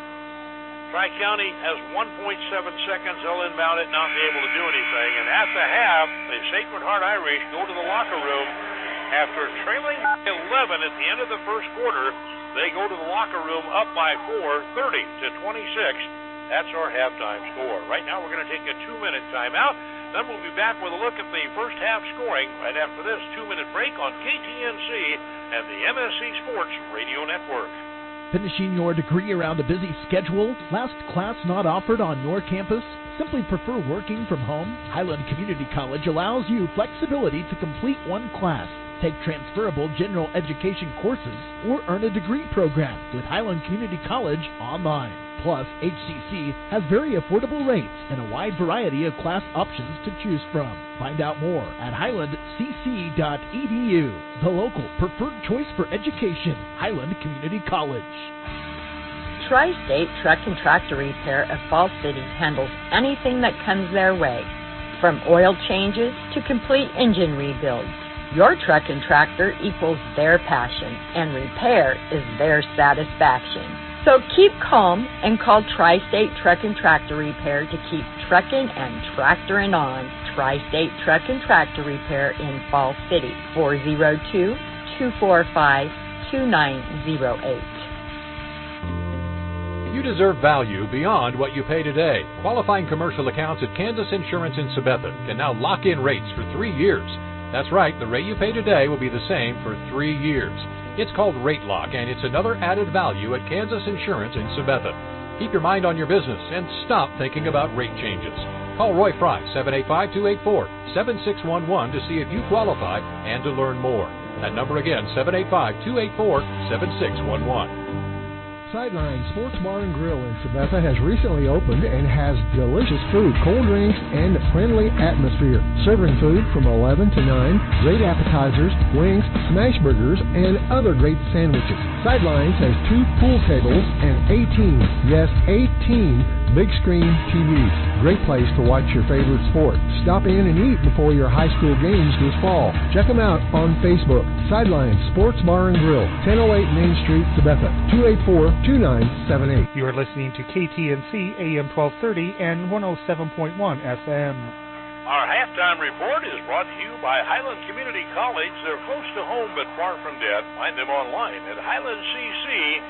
Tri-County has one point seven seconds. They'll inbound it, not be able to do anything. And at the half, the Sacred Heart Irish go to the locker room. After trailing eleven at the end of the first quarter, they go to the locker room up by four, thirty to twenty-six. That's our halftime score. Right now we're going to take a two-minute timeout. Then we'll be back with a look at the first half scoring right after this two-minute break on K T N C and the M S C Sports Radio Network. Finishing your degree around a busy schedule? Last class not offered on your campus? Simply prefer working from home? Highland Community College allows you flexibility to complete one class, take transferable general education courses, or earn a degree program with Highland Community College online. Plus, H C C has very affordable rates and a wide variety of class options to choose from. Find out more at highland c c dot e d u. The local preferred choice for education, Highland Community College. Tri-State Truck and Tractor Repair of Falls City handles anything that comes their way, from oil changes to complete engine rebuilds. Your truck and tractor equals their passion, and repair is their satisfaction. So keep calm and call Tri-State Truck and Tractor Repair to keep trucking and tractoring on. Tri-State Truck and Tractor Repair in Falls City, four oh two, two four five, two nine oh eight. You deserve value beyond what you pay today. Qualifying commercial accounts at Kansas Insurance in Sabetha can now lock in rates for three years. That's right, the rate you pay today will be the same for three years. It's called Rate Lock, and it's another added value at Kansas Insurance in Sabetha. Keep your mind on your business and stop thinking about rate changes. Call Roy Fry, seven eight five, two eight four, seven six one one to see if you qualify and to learn more. That number again, seven eight five, two eight four, seven six one one. Sideline Sports Bar and Grill in Sabetha has recently opened and has delicious food, cold drinks, and a friendly atmosphere. Serving food from eleven to nine, great appetizers, wings, smash burgers, and other great sandwiches. Sidelines has two pool tables and eighteen, yes, eighteen big screen T Vs. Great place to watch your favorite sport. Stop in and eat before your high school games this fall. Check them out on Facebook. Sideline Sports Bar and Grill, ten oh eight Main Street, Sabetha, two eight four, two nine seven eight. You are listening to K T N C A M twelve thirty and one oh seven point one F M. Our halftime report is brought to you by Highland Community College. They're close to home but far from dead. Find them online at highland c c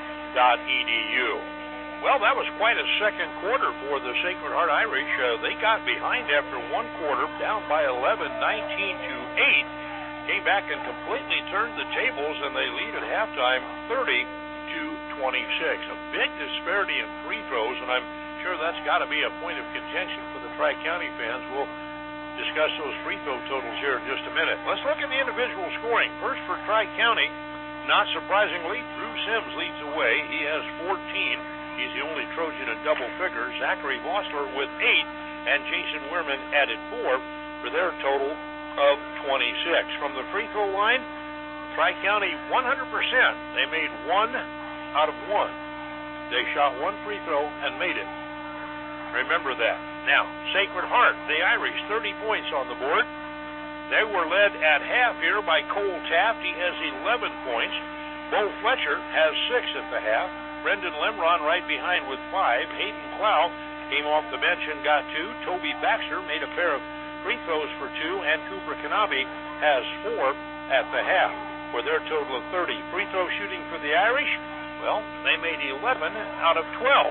dot e d u. Well, that was quite a second quarter for the Sacred Heart Irish. Uh, they got behind after one quarter, down by eleven, nineteen to eight. Came back and completely turned the tables, and they lead at halftime thirty to twenty-six. A big disparity in free throws, and I'm sure that's got to be a point of contention for the Tri-County fans. We'll discuss those free throw totals here in just a minute. Let's look at the individual scoring. First for Tri-County, not surprisingly, Drew Sims leads the way. He has fourteen. He's the only Trojan in double figures. Zachary Vossler with eight, and Jason Wehrman added four for their total of twenty-six. From the free throw line, Tri-County one hundred percent. They made one out of one. They shot one free throw and made it. Remember that. Now, Sacred Heart, the Irish, thirty points on the board. They were led at half here by Cole Taft. He has eleven points. Bo Fletcher has six at the half. Brendan Lemron right behind with five. Hayden Clow came off the bench and got two. Toby Baxter made a pair of free throws for two, and Cooper Kanabe has four at the half for their total of thirty. Free throw shooting for the Irish, well, they made eleven out of twelve.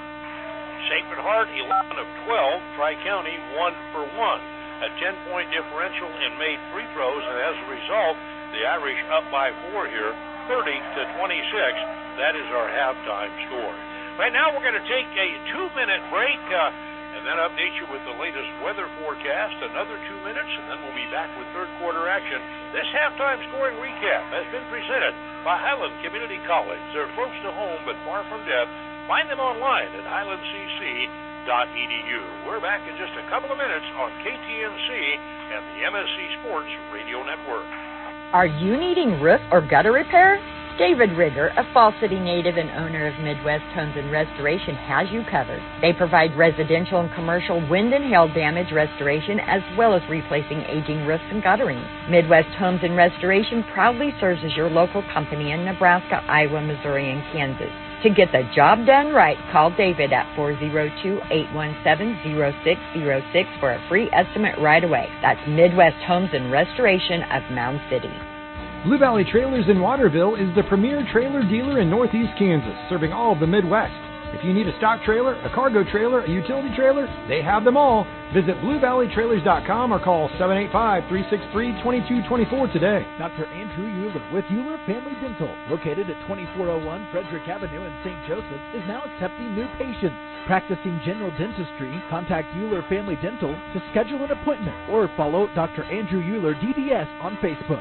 Sacred Heart, eleven of twelve. Tri-County, one for one. A ten-point differential in made free throws, and as a result, the Irish up by four here, thirty to twenty-six. That is our halftime score. Right now, we're going to take a two-minute break uh, and then update you with the latest weather forecast. Another two minutes, and then we'll be back with third-quarter action. This halftime scoring recap has been presented by Highland Community College. They're close to home but far from death. Find them online at highland c c dot e d u. We're back in just a couple of minutes on K T N C and the M S C Sports Radio Network. Are you needing roof or gutter repair? David Rigger, a Fall City native and owner of Midwest Homes and Restoration, has you covered. They provide residential and commercial wind and hail damage restoration, as well as replacing aging roofs and guttering. Midwest Homes and Restoration proudly serves as your local company in Nebraska, Iowa, Missouri, and Kansas. To get the job done right, call David at four oh two, eight one seven, oh six oh six for a free estimate right away. That's Midwest Homes and Restoration of Mound City. Blue Valley Trailers in Waterville is the premier trailer dealer in Northeast Kansas, serving all of the Midwest. If you need a stock trailer, a cargo trailer, a utility trailer, they have them all. Visit blue valley trailers dot com or call seven eight five, three six three, two two two four today. Doctor Andrew Euler with Euler Family Dental, located at twenty-four oh one Frederick Avenue in Saint Joseph, is now accepting new patients. Practicing general dentistry, contact Euler Family Dental to schedule an appointment or follow Doctor Andrew Euler D D S on Facebook.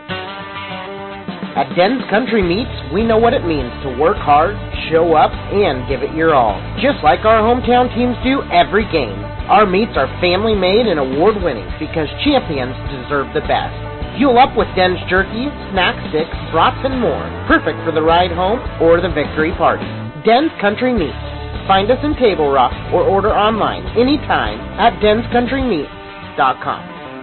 At Den's Country Meats, we know what it means to work hard, show up, and give it your all. Just like our hometown teams do every game. Our meats are family-made and award-winning because champions deserve the best. Fuel up with Den's jerky, snack sticks, brats, and more. Perfect for the ride home or the victory party. Den's Country Meats. Find us in Table Rock or order online anytime at dens country meats dot com.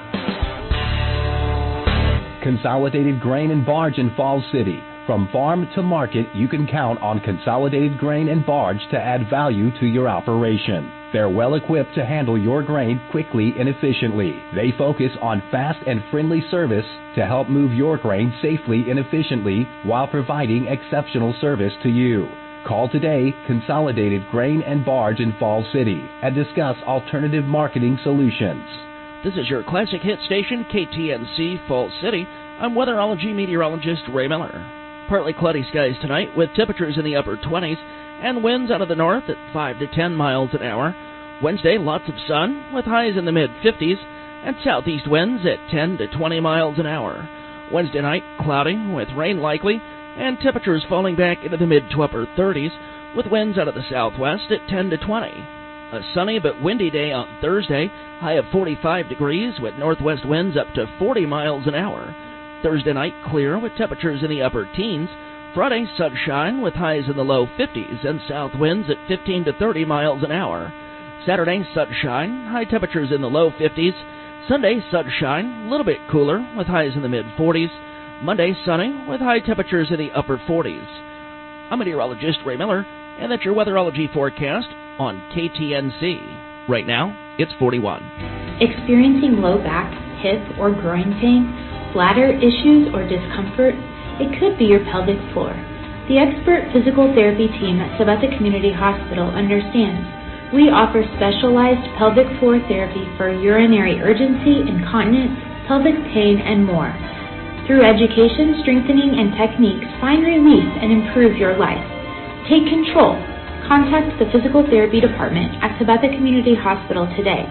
Consolidated Grain and Barge in Falls City. From farm to market, you can count on Consolidated Grain and Barge to add value to your operation. They're well equipped to handle your grain quickly and efficiently. They focus on fast and friendly service to help move your grain safely and efficiently while providing exceptional service to you. Call today, Consolidated Grain and Barge in Falls City, and discuss alternative marketing solutions. This is your classic hit station, K T N C Falls City. I'm weatherology meteorologist Ray Miller. Partly cloudy skies tonight with temperatures in the upper twenties and winds out of the north at five to ten miles an hour. Wednesday, lots of sun with highs in the mid-fifties and southeast winds at ten to twenty miles an hour. Wednesday night, cloudy with rain likely and temperatures falling back into the mid to upper thirties with winds out of the southwest at ten to twenty. A sunny but windy day on Thursday, high of forty-five degrees with northwest winds up to forty miles an hour. Thursday night clear with temperatures in the upper teens. Friday sunshine with highs in the low fifties and south winds at fifteen to thirty miles an hour. Saturday sunshine, high temperatures in the low fifties. Sunday sunshine, a little bit cooler with highs in the mid forties. Monday sunny with high temperatures in the upper forties. I'm meteorologist Ray Miller, and that's your weatherology forecast on K T N C. Right now, it's forty-one. Experiencing low back, hip, or groin pain, bladder issues, or discomfort? It could be your pelvic floor. The expert physical therapy team at Sabetha Community Hospital understands. We offer specialized pelvic floor therapy for urinary urgency, incontinence, pelvic pain, and more. Through education, strengthening, and techniques, find relief and improve your life. Take control. Contact the Physical Therapy Department at Sabetha Community Hospital today.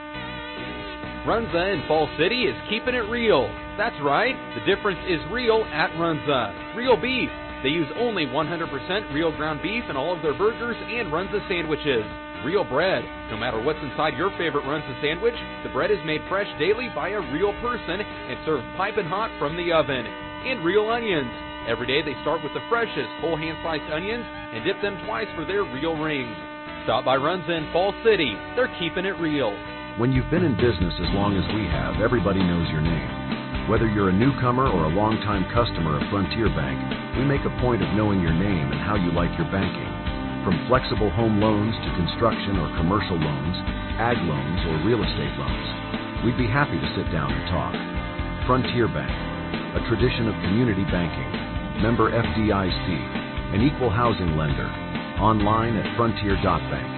Runza in Fall City is keeping it real. That's right, the difference is real at Runza. Real beef. They use only one hundred percent real ground beef in all of their burgers and Runza sandwiches. Real bread. No matter what's inside your favorite Runza sandwich, the bread is made fresh daily by a real person and served piping hot from the oven. And real onions. Every day they start with the freshest whole hand-sliced onions and dip them twice for their real rings. Stop by Runza in Fall City. They're keeping it real. When you've been in business as long as we have, everybody knows your name. Whether you're a newcomer or a longtime customer of Frontier Bank, we make a point of knowing your name and how you like your banking. From flexible home loans to construction or commercial loans, ag loans, or real estate loans, we'd be happy to sit down and talk. Frontier Bank, a tradition of community banking. Member F D I C, an equal housing lender. Online at frontier dot bank.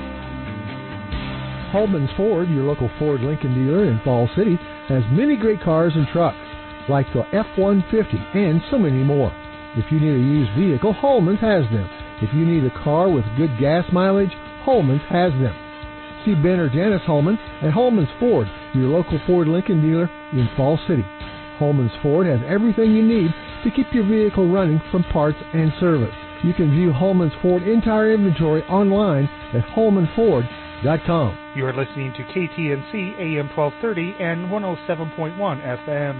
Holman's Ford, your local Ford Lincoln dealer in Fall City, has many great cars and trucks, like the F one fifty and so many more. If you need a used vehicle, Holman's has them. If you need a car with good gas mileage, Holman's has them. See Ben or Janice Holman at Holman's Ford, your local Ford Lincoln dealer in Fall City. Holman's Ford has everything you need to keep your vehicle running from parts and service. You can view Holman's Ford entire inventory online at holman ford dot com. You are listening to K T N C A M twelve thirty and one oh seven point one F M.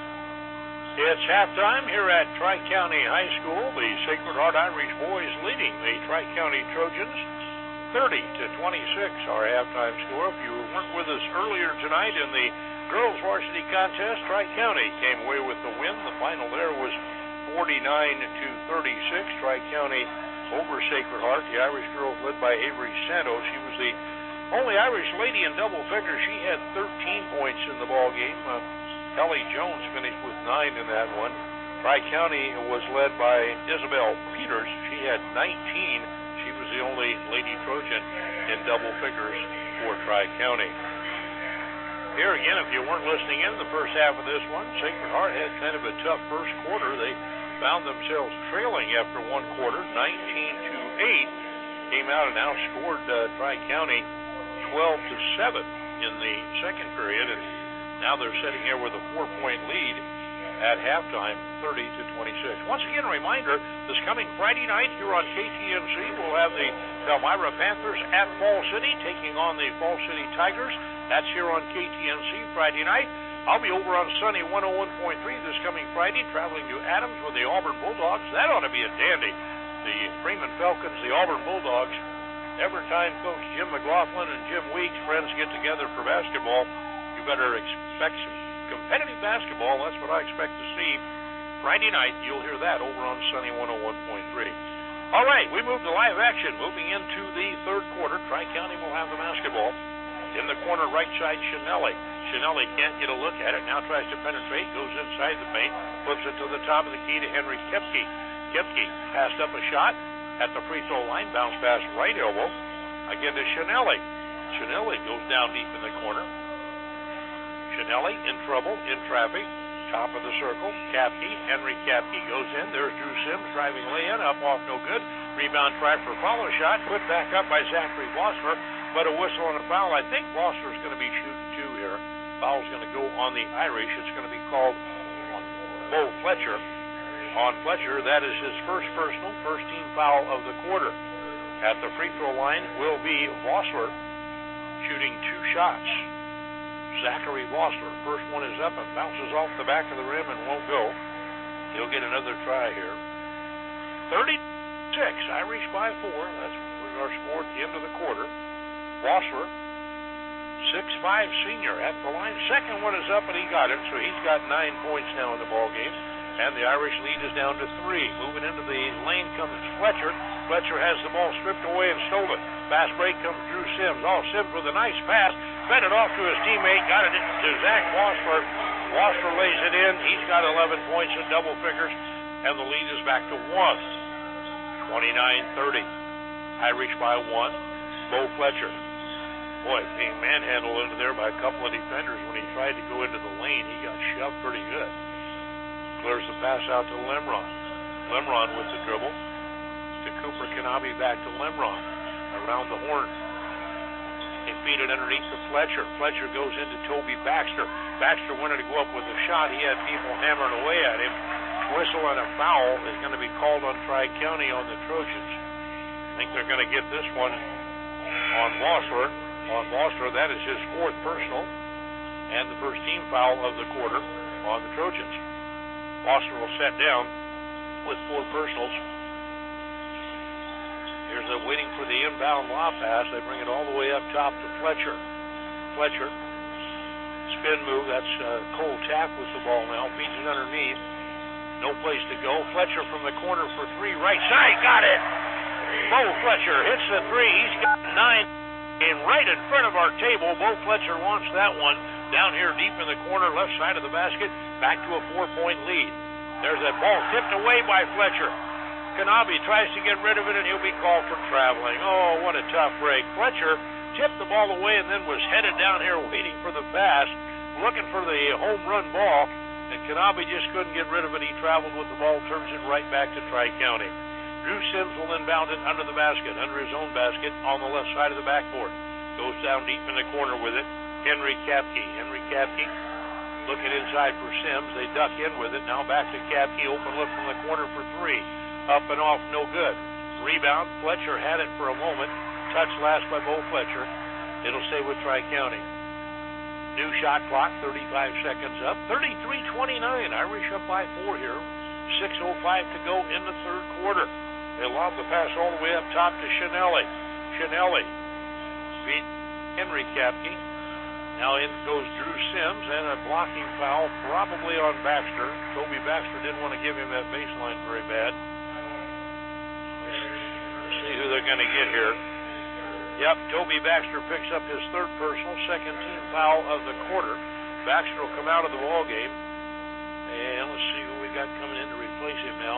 It's halftime here at Tri-County High School. The Sacred Heart Irish boys leading the Tri-County Trojans thirty to twenty-six, our halftime score. If you weren't with us earlier tonight in the girls varsity contest, Tri-County came away with the win. The final there was forty-nine to thirty-six. Tri-County over Sacred Heart. The Irish girls led by Avery Santos. She was the only Irish lady in double figures. She had thirteen points in the ball game. Uh, Kelly Jones finished with nine in that one. Tri-County was led by Isabel Peters. She had nineteen. She was the only Lady Trojan in double figures for Tri-County. Here again, if you weren't listening in the first half of this one, Sacred Heart had kind of a tough first quarter. They found themselves trailing after one quarter, nineteen to eight. Came out and outscored uh, Tri-County twelve to seven in the second period, and now they're sitting here with a four-point lead at halftime, thirty to twenty-six. Once again, a reminder, this coming Friday night here on K T N C, we'll have the Palmyra Panthers at Fall City taking on the Fall City Tigers. That's here on K T N C Friday night. I'll be over on Sunny one oh one point three this coming Friday, traveling to Adams with the Auburn Bulldogs. That ought to be a dandy. The Freeman Falcons, the Auburn Bulldogs. Every time Coach Jim McLaughlin and Jim Weeks, friends, get together for basketball, you better expect some competitive basketball. That's what I expect to see Friday night. You'll hear that over on Sunny one oh one point three. All right, we move to live action. Moving into the third quarter, Tri-County will have the basketball. In the corner right side, Chanelli. Chanelli can't get a look at it. Now tries to penetrate, goes inside the paint, flips it to the top of the key to Henry Kepke. Kepke passed up a shot at the free throw line, bounce pass right elbow. Again to Chanelli. Chanelli goes down deep in the corner. Chanelli in trouble, in traffic, top of the circle. Kapke, Henry Kapke goes in. There's Drew Sims driving lay-in, up off no good. Rebound try for follow shot, put back up by Zachary Blossler, but a whistle and a foul. I think Blossler's going to be shooting two here. Foul's going to go on the Irish. It's going to be called on Bo Fletcher. On Fletcher, that is his first personal, first team foul of the quarter. At the free throw line will be Vossler, shooting two shots. Zachary Vossler, first one is up and bounces off the back of the rim and won't go. He'll get another try here. thirty-six, Irish by four. That's our score at the end of the quarter. Vossler, six five senior at the line. Second one is up and he got it, so he's got nine points now in the ball game. And the Irish lead is down to three. Moving into the lane comes Fletcher. Fletcher has the ball stripped away and stolen. Fast break comes Drew Sims. Oh, Sims with a nice pass. Fed it off to his teammate. Got it to Zach Vossler. Vossler lays it in. He's got eleven points in double figures. And the lead is back to one. twenty-nine thirty. Irish by one. Bo Fletcher. Boy, being manhandled into there by a couple of defenders when he tried to go into the lane. He got shoved pretty good. Clears the pass out to Lemron. Lemron with the dribble. To Cooper Kanabe, back to Lemron. Around the horn. They feed it underneath to Fletcher. Fletcher goes into Toby Baxter. Baxter wanted to go up with a shot. He had people hammering away at him. Whistle and a foul is going to be called on Tri-County on the Trojans. I think they're going to get this one on Vossler. On Vossler, that is his fourth personal. And the first team foul of the quarter on the Trojans. Vossler will set down with four personals. Here's a waiting for the inbound lob pass. They bring it all the way up top to Fletcher. Fletcher, spin move. That's uh, Cole Tapp with the ball now. Feeds it underneath. No place to go. Fletcher from the corner for three. Right side. Got it. Bo Fletcher hits the three. He's got nine. And right in front of our table, Bo Fletcher launched that one down here deep in the corner, left side of the basket, back to a four-point lead. There's that ball tipped away by Fletcher. Kanabe tries to get rid of it, and he'll be called for traveling. Oh, what a tough break. Fletcher tipped the ball away and then was headed down here waiting for the pass, looking for the home run ball, and Kanabe just couldn't get rid of it. He traveled with the ball, turns it right back to Tri-County. Drew Sims will inbound it under the basket, under his own basket, on the left side of the backboard. Goes down deep in the corner with it. Henry Kapke. Henry Kapke looking inside for Sims. They duck in with it. Now back to Kapke. Open look from the corner for three. Up and off, no good. Rebound. Fletcher had it for a moment. Touch last by Bo Fletcher. It'll stay with Tri-County. New shot clock, thirty-five seconds up. thirty-three twenty-nine. Irish up by four here. six oh five to go in the third quarter. They lob the pass all the way up top to Shinelli. Shinelli beat Henry Kapke. Now in goes Drew Sims, and a blocking foul probably on Baxter. Toby Baxter didn't want to give him that baseline very bad. Let's see who they're going to get here. Yep, Toby Baxter picks up his third personal, second team foul of the quarter. Baxter will come out of the ball game. And let's see who we got coming in to replace him now.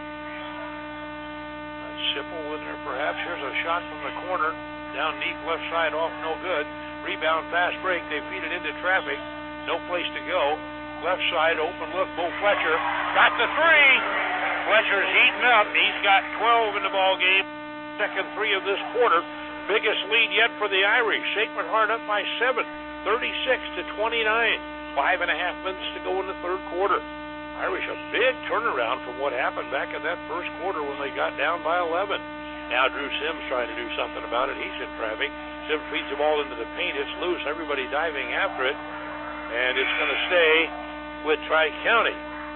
That's Sipple in there perhaps. Here's a shot from the corner. Down deep left side off, no good. Rebound, fast break. They feed it into traffic. No place to go. Left side, open look. Bo Fletcher got the three. Fletcher's heating up. He's got twelve in the ball game. Second three of this quarter. Biggest lead yet for the Irish. Sacred Heart up by seven. thirty-six to twenty-nine. Five and a half minutes to go in the third quarter. Irish a big turnaround from what happened back in that first quarter when they got down by eleven. Now Drew Sims trying to do something about it. He's in traffic. Sims feeds the ball into the paint. It's loose. Everybody diving after it. And it's going to stay with Tri-County.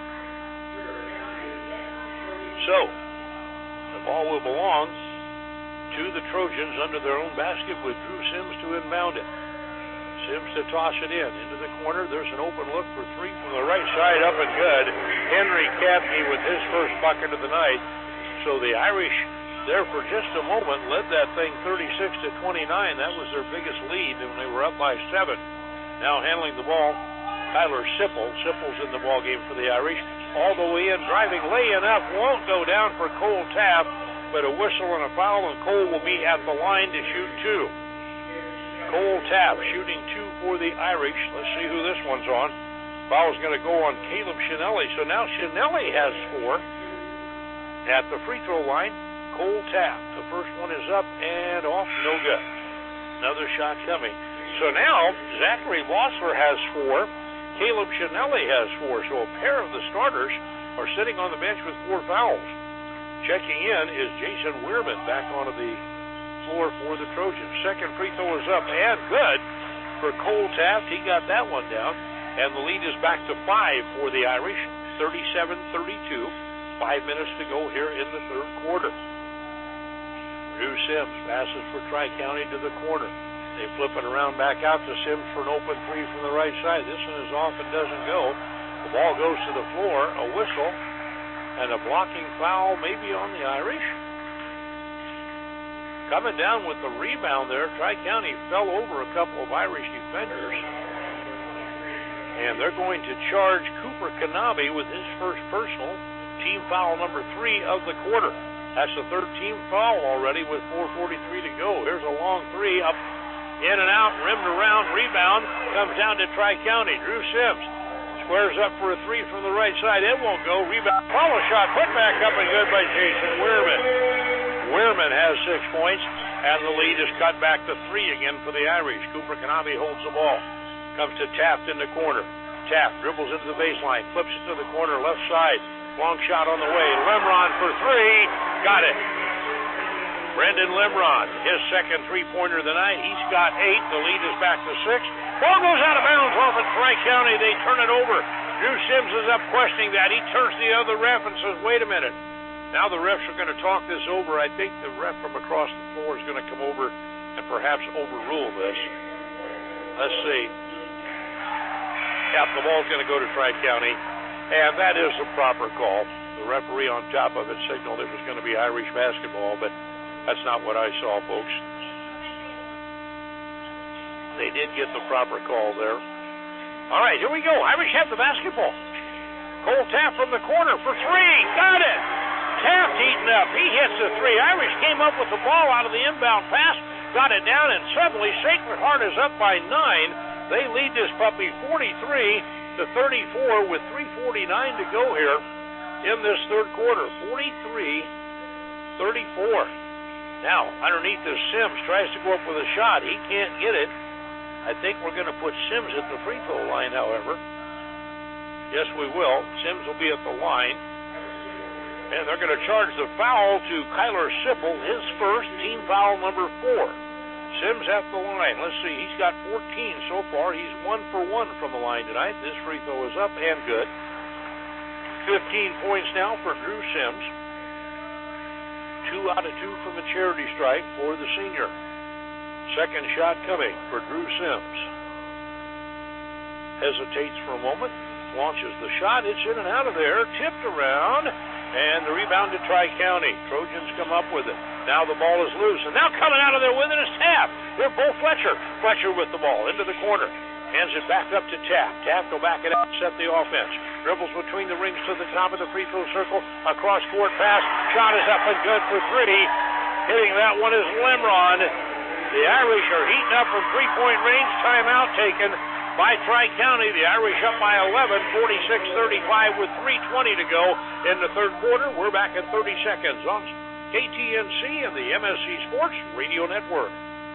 So, the ball will belong to the Trojans under their own basket with Drew Sims to inbound it. Sims to toss it in. Into the corner. There's an open look for three from the right side. Up and good. Henry Kapke with his first bucket of the night. So the Irish there for just a moment led that thing thirty-six to twenty-nine. That was their biggest lead when they were up by seven. Now handling the ball, Tyler Sipple. Sipple's in the ball game for the Irish. All the way in, driving, laying up. Won't go down for Cole Tapp, but a whistle and a foul, and Cole will be at the line to shoot two. Cole Tapp shooting two for the Irish. Let's see who this one's on. Foul's going to go on Caleb Shinelli. So now Shinelli has four. At the free throw line, Cole Tapp. The first one is up and off. No good. Another shot coming. So now Zachary Vossler has four. Caleb Shinelli has four. So a pair of the starters are sitting on the bench with four fouls. Checking in is Jason Weirman back onto the floor for the Trojans. Second free throw is up and good for Cole Taft. He got that one down, and the lead is back to five for the Irish, thirty-seven thirty-two. Five minutes to go here in the third quarter. Drew Sims passes for Tri-County to the corner. They flip it around back out to Sims for an open three from the right side. This one is off and doesn't go. The ball goes to the floor, a whistle, and a blocking foul maybe on the Irish. Coming down with the rebound there, Tri-County fell over a couple of Irish defenders. And they're going to charge Cooper Kanabe with his first personal, team foul number three of the quarter. That's the third team foul already with four forty-three to go. Here's a long three up, in and out, rimmed around, rebound, comes down to Tri-County. Drew Sims squares up for a three from the right side. It won't go. Rebound, follow shot, put back up and good by Jason Weirman. Weirman has six points, and the lead is cut back to three again for the Irish. Cooper Kanabe holds the ball. Comes to Taft in the corner. Taft dribbles into the baseline, flips it to the corner, left side. Long shot on the way. Lemron for three. Got it. Brendan Lemron, his second three-pointer of the night. He's got eight. The lead is back to six. Ball goes out of bounds off at Tri-County. They turn it over. Drew Sims is up questioning that. He turns to the other ref and says, wait a minute. Now the refs are going to talk this over. I think the ref from across the floor is going to come over and perhaps overrule this. Let's see. Yep, the ball's going to go to Tri-County, and that is the proper call. The referee on top of it signaled it was going to be Irish basketball, but that's not what I saw, folks. They did get the proper call there. All right, here we go. Irish have the basketball. Cole Taft from the corner for three. Got it. Taft heating up. He hits the three. Irish came up with the ball out of the inbound pass, got it down, and suddenly Sacred Heart is up by nine. They lead this puppy forty-three to thirty-four with three forty-nine to go here in this third quarter. forty-three thirty-four. Now, underneath this, Sims tries to go up with a shot. He can't get it. I think we're going to put Sims at the free throw line, however. Yes, we will. Sims will be at the line. And they're going to charge the foul to Kyler Sipple, his first, team foul number four. Sims at the line. Let's see. He's got fourteen so far. He's one for one from the line tonight. This free throw is up and good. fifteen points now for Drew Sims. Two out of two from the charity stripe for the senior. Second shot coming for Drew Sims. Hesitates for a moment. Launches the shot. It's in and out of there. Tipped around. And the rebound to Tri-County. Trojans come up with it. Now the ball is loose. And now coming out of there with it is Taft. They're both Fletcher. Fletcher with the ball into the corner. Hands it back up to Taft. Taft will back it out and set the offense. Dribbles between the rings to the top of the free throw circle. Across court pass. Shot is up and good for three. Hitting that one is Lemron. The Irish are heating up from three-point range. Timeout taken by Tri-County. The Irish up by eleven, forty-six thirty-five with three twenty to go in the third quarter. We're back in thirty seconds on K T N C and the M S C Sports Radio Network.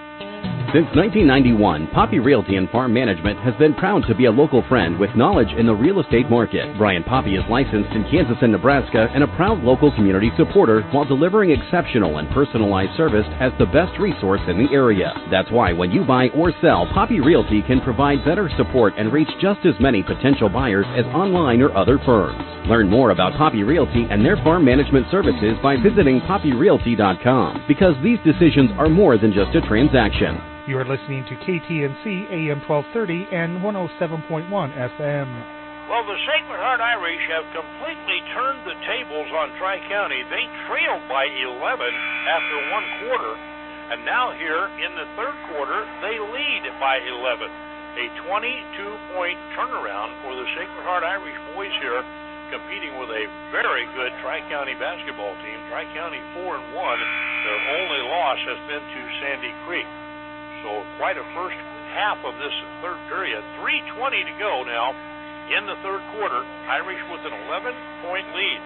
Since nineteen ninety-one, Poppy Realty and Farm Management has been proud to be a local friend with knowledge in the real estate market. Brian Poppy is licensed in Kansas and Nebraska and a proud local community supporter while delivering exceptional and personalized service as the best resource in the area. That's why when you buy or sell, Poppy Realty can provide better support and reach just as many potential buyers as online or other firms. Learn more about Poppy Realty and their farm management services by visiting poppy realty dot com, because these decisions are more than just a transaction. You are listening to K T N C A M twelve thirty and one oh seven point one F M. Well, the Sacred Heart Irish have completely turned the tables on Tri-County. They trailed by eleven after one quarter, and now here in the third quarter, they lead by eleven. A twenty-two point turnaround for the Sacred Heart Irish boys here, competing with a very good Tri-County basketball team. Tri-County four and one. Their only loss has been to Sandy Creek. So quite a first half of this third period. three twenty to go now in the third quarter. Irish with an eleven point lead.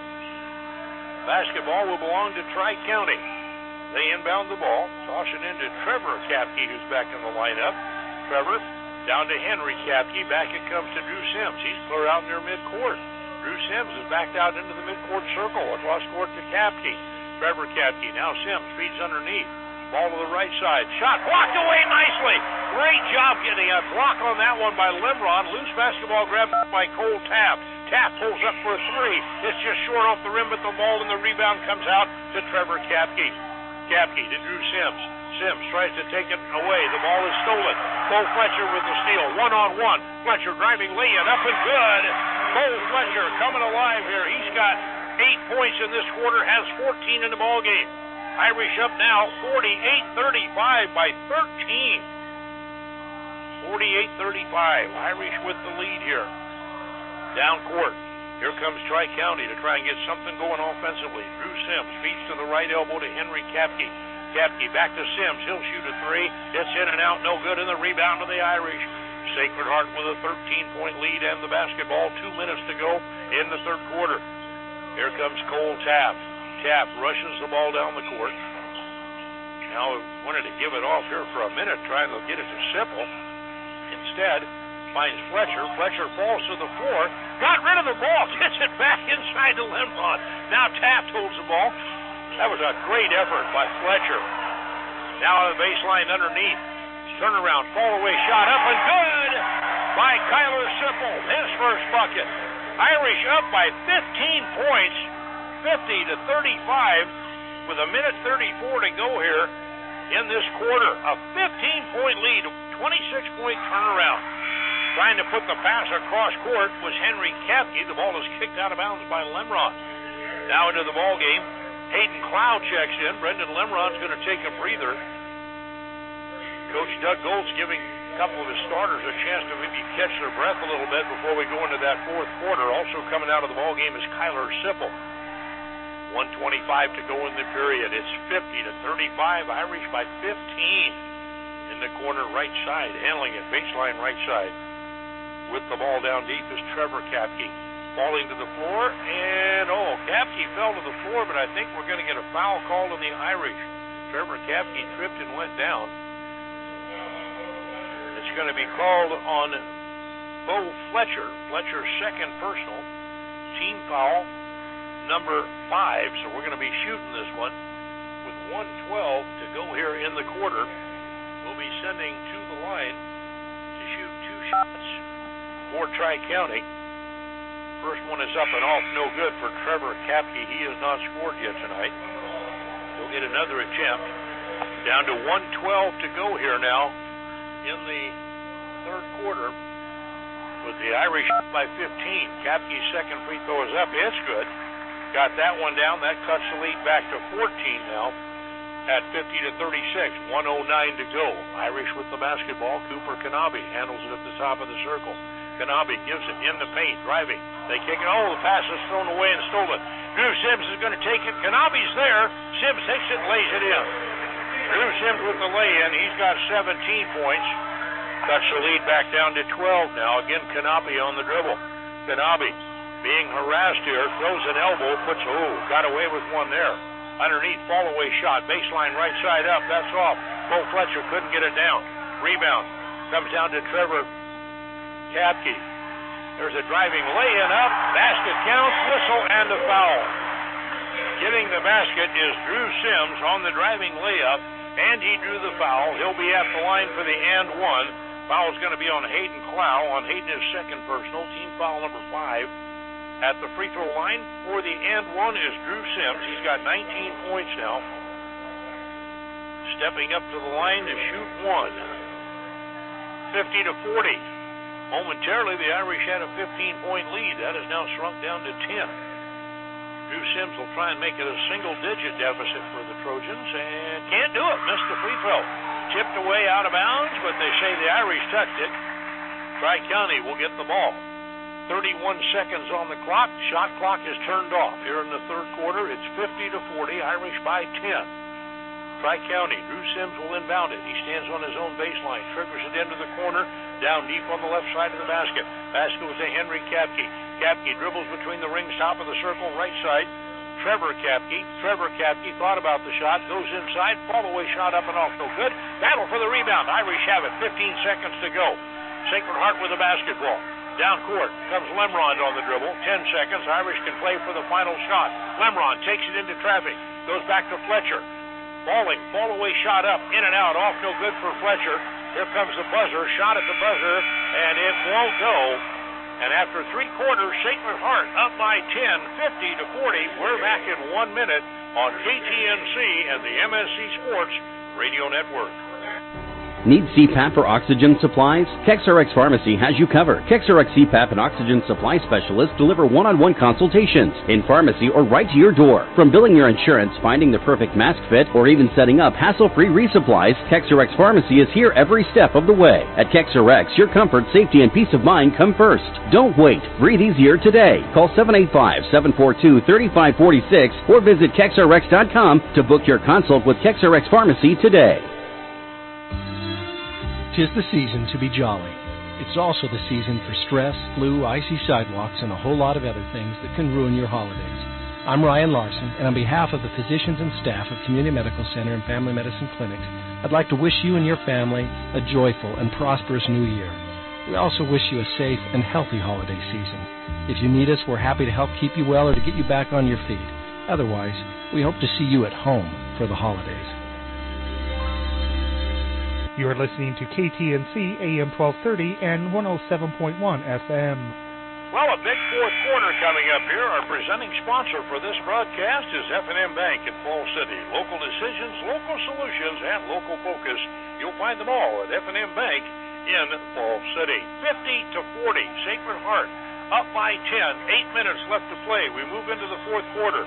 Basketball will belong to Tri-County. They inbound the ball, toss it into Trevor Kapke, who's back in the lineup. Trevor down to Henry Kapke. Back it comes to Drew Sims. He's clear out near midcourt. Drew Sims is backed out into the midcourt circle. Across court to Kapke. Trevor Kapke. Now Sims feeds underneath. Ball to the right side. Shot blocked away nicely. Great job getting a block on that one by Limron. Loose basketball grabbed by Cole Tapp. Tapp pulls up for a three. It's just short off the rim, but the ball and the rebound comes out to Trevor Kapke. Kapke to Drew Sims. Sims tries to take it away. The ball is stolen. Bo Fletcher with the steal. One-on-one. Fletcher driving, laying up and good. Bo Fletcher coming alive here. He's got eight points in this quarter, has fourteen in the ball game. Irish up now, forty-eight thirty-five by thirteen. forty-eight thirty-five. Irish with the lead here. Down court. Here comes Tri-County to try and get something going offensively. Drew Sims feeds to the right elbow to Henry Kapke. Kapke back to Sims. He'll shoot a three. It's in and out, no good, and the rebound to the Irish. Sacred Heart with a thirteen-point lead and the basketball. Two minutes to go in the third quarter. Here comes Cole Tapp. Tapp rushes the ball down the court. Now wanted to give it off here for a minute, trying to get it to Sipple. Instead, finds Fletcher. Fletcher falls to the floor. Got rid of the ball. Gets it back inside to Limron. Now Tapp holds the ball. That was a great effort by Fletcher. Now on the baseline underneath. Turnaround, fall away shot up and good by Kyler Sipple. His first bucket. Irish up by fifteen points, fifty to thirty-five, with a minute thirty-four to go here in this quarter. A fifteen-point lead, twenty-six point turnaround. Trying to put the pass across court was Henry Kapke. The ball is kicked out of bounds by Limron. Now into the ball game. Hayden Cloud checks in. Brendan Limron's going to take a breather. Coach Doug Gold's giving a couple of his starters a chance to maybe catch their breath a little bit before we go into that fourth quarter. Also coming out of the ball game is Kyler Sipple. one twenty-five to go in the period. It's fifty to thirty-five. Irish by fifteen. In the corner right side, handling it, baseline right side. With the ball down deep is Trevor Kapke. Falling to the floor, and oh, Kapke fell to the floor, but I think we're going to get a foul called on the Irish. Trevor Kapke tripped and went down. It's going to be called on Bo Fletcher. Fletcher's second personal. Team foul number five, so we're going to be shooting this one with one twelve to go here in the quarter. We'll be sending to the line to shoot two shots for Tri-County. First one is up and off, no good for Trevor Kapke. He has not scored yet tonight. He'll get another attempt. Down to one twelve to go here now in the third quarter with the Irish up by fifteen. Kapke's second free throw is up. It's good. Got that one down. That cuts the lead back to fourteen now at fifty to thirty-six. one oh nine to go. Irish with the basketball. Cooper Kanabe handles it at the top of the circle. Kanabe gives it in the paint, driving. They kick it. Oh, the pass is thrown away and stolen. Drew Sims is going to take it. Kanabe's there. Sims takes it and lays it in. Drew Sims with the lay-in. He's got seventeen points. Cuts the lead back down to twelve now. Again, Kanabe on the dribble. Kanabe being harassed here. Throws an elbow. Puts, oh, got away with one there. Underneath, fall-away shot. Baseline right side up. That's off. Bo Fletcher couldn't get it down. Rebound. Comes down to Trevor Kapke. There's a driving lay-in up. Basket counts, whistle, and a foul. Getting the basket is Drew Sims on the driving layup, and he drew the foul. He'll be at the line for the and one. Foul's going to be on Hayden Clow, on Hayden's second personal, team foul number five. At the free throw line for the and one is Drew Sims. He's got nineteen points now. Stepping up to the line to shoot one. fifty to forty. Momentarily, the Irish had a fifteen-point lead. That has now shrunk down to ten. Drew Sims will try and make it a single-digit deficit for the Trojans, and can't do it. Missed the free throw. Tipped away out of bounds, but they say the Irish touched it. Tri-County will get the ball. thirty-one seconds on the clock. Shot clock is turned off here in the third quarter. It's fifty to forty. Irish by ten. Tri-County. Drew Sims will inbound it. He stands on his own baseline. Triggers it into the corner. Down deep on the left side of the basket. Pass goes to Henry Kapke. Kapke dribbles between the rings, top of the circle, right side. Trevor Kapke. Trevor Kapke thought about the shot. Goes inside. Fall away shot up and off. No good. Battle for the rebound. Irish have it. fifteen seconds to go. Sacred Heart with the basketball. Down court comes Lemrond on the dribble. Ten seconds. Irish can play for the final shot. Lemrond takes it into traffic. Goes back to Fletcher. Falling. Fall away shot up. In and out. Off no good for Fletcher. Here comes the buzzer. Shot at the buzzer. And it won't go. And after three quarters, Sacred Heart up by ten, fifty to forty. We're back in one minute on K T N C and the M S C Sports Radio Network. Need C PAP or oxygen supplies? KexRx Pharmacy has you covered. KexRx C PAP and oxygen supply specialists deliver one-on-one consultations in pharmacy or right to your door. From billing your insurance, finding the perfect mask fit, or even setting up hassle-free resupplies, KexRx Pharmacy is here every step of the way. At KexRx, your comfort, safety, and peace of mind come first. Don't wait. Breathe easier today. Call seven eight five, seven four two, three five four six or visit Kex R X dot com to book your consult with KexRx Pharmacy today. 'Tis the season to be jolly. It's also the season for stress, flu, icy sidewalks, and a whole lot of other things that can ruin your holidays. I'm Ryan Larson, and on behalf of the physicians and staff of Community Medical Center and Family Medicine Clinics, I'd like to wish you and your family a joyful and prosperous new year. We also wish you a safe and healthy holiday season. If you need us, we're happy to help keep you well or to get you back on your feet. Otherwise, we hope to see you at home for the holidays. You are listening to K T N C A M twelve thirty and one oh seven point one F M. Well, a big fourth quarter coming up here. Our presenting sponsor for this broadcast is F and M Bank in Falls City. Local decisions, local solutions, and local focus. You'll find them all at F and M Bank in Falls City. fifty to forty, Sacred Heart up by ten. Eight minutes left to play. We move into the fourth quarter.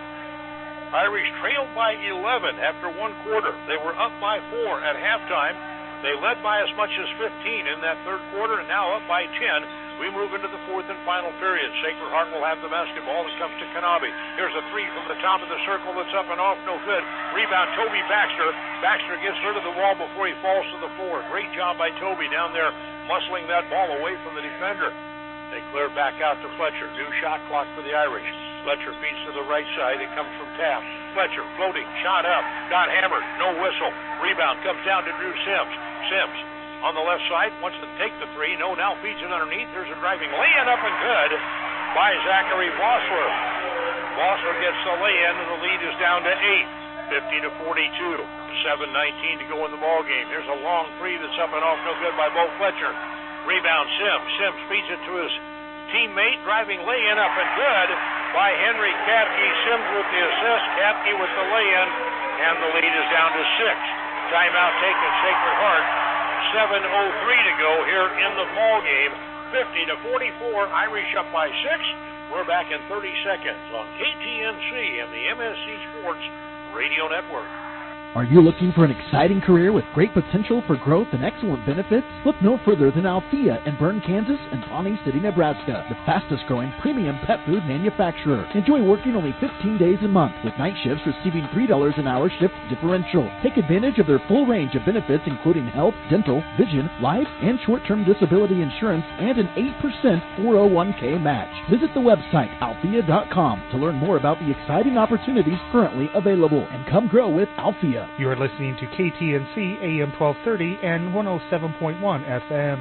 Irish trailed by eleven after one quarter. They were up by four at halftime. They led by as much as fifteen in that third quarter, and now up by ten. We move into the fourth and final period. Sacred Heart will have the basketball. It comes to Kanabe. Here's a three from the top of the circle that's up and off, no good. Rebound, Toby Baxter. Baxter gets rid of the wall before he falls to the floor. Great job by Toby down there, muscling that ball away from the defender. They clear back out to Fletcher. New shot clock for the Irish. Fletcher feeds to the right side. It comes from Taft. Fletcher floating, shot up, got hammered, no whistle. Rebound comes down to Drew Sims. Sims on the left side wants to take the three. No, now feeds it underneath. There's a driving lay-in up and good by Zachary Vossler. Vossler gets the lay-in, and the lead is down to eight, fifty to forty-two. seven nineteen to go in the ball game. Here's a long three that's up and off, no good by Bo Fletcher. Rebound Sims. Sims feeds it to his teammate, driving lay-in up and good by Henry Kapke. Sims with the assist, Kapke with the lay-in, and the lead is down to six. Timeout taken, Sacred Heart. seven oh three to go here in the ball game. fifty to forty-four, Irish up by six. We're back in thirty seconds on K T N C and the M S C Sports Radio Network. Are you looking for an exciting career with great potential for growth and excellent benefits? Look no further than Althea in Bern, Kansas and Pawnee City, Nebraska, the fastest growing premium pet food manufacturer. Enjoy working only fifteen days a month with night shifts receiving three dollars an hour shift differential. Take advantage of their full range of benefits including health, dental, vision, life, and short-term disability insurance and an eight percent four oh one k match. Visit the website althea dot com to learn more about the exciting opportunities currently available and come grow with Althea. You are listening to K T N C A M twelve thirty and one oh seven point one F M.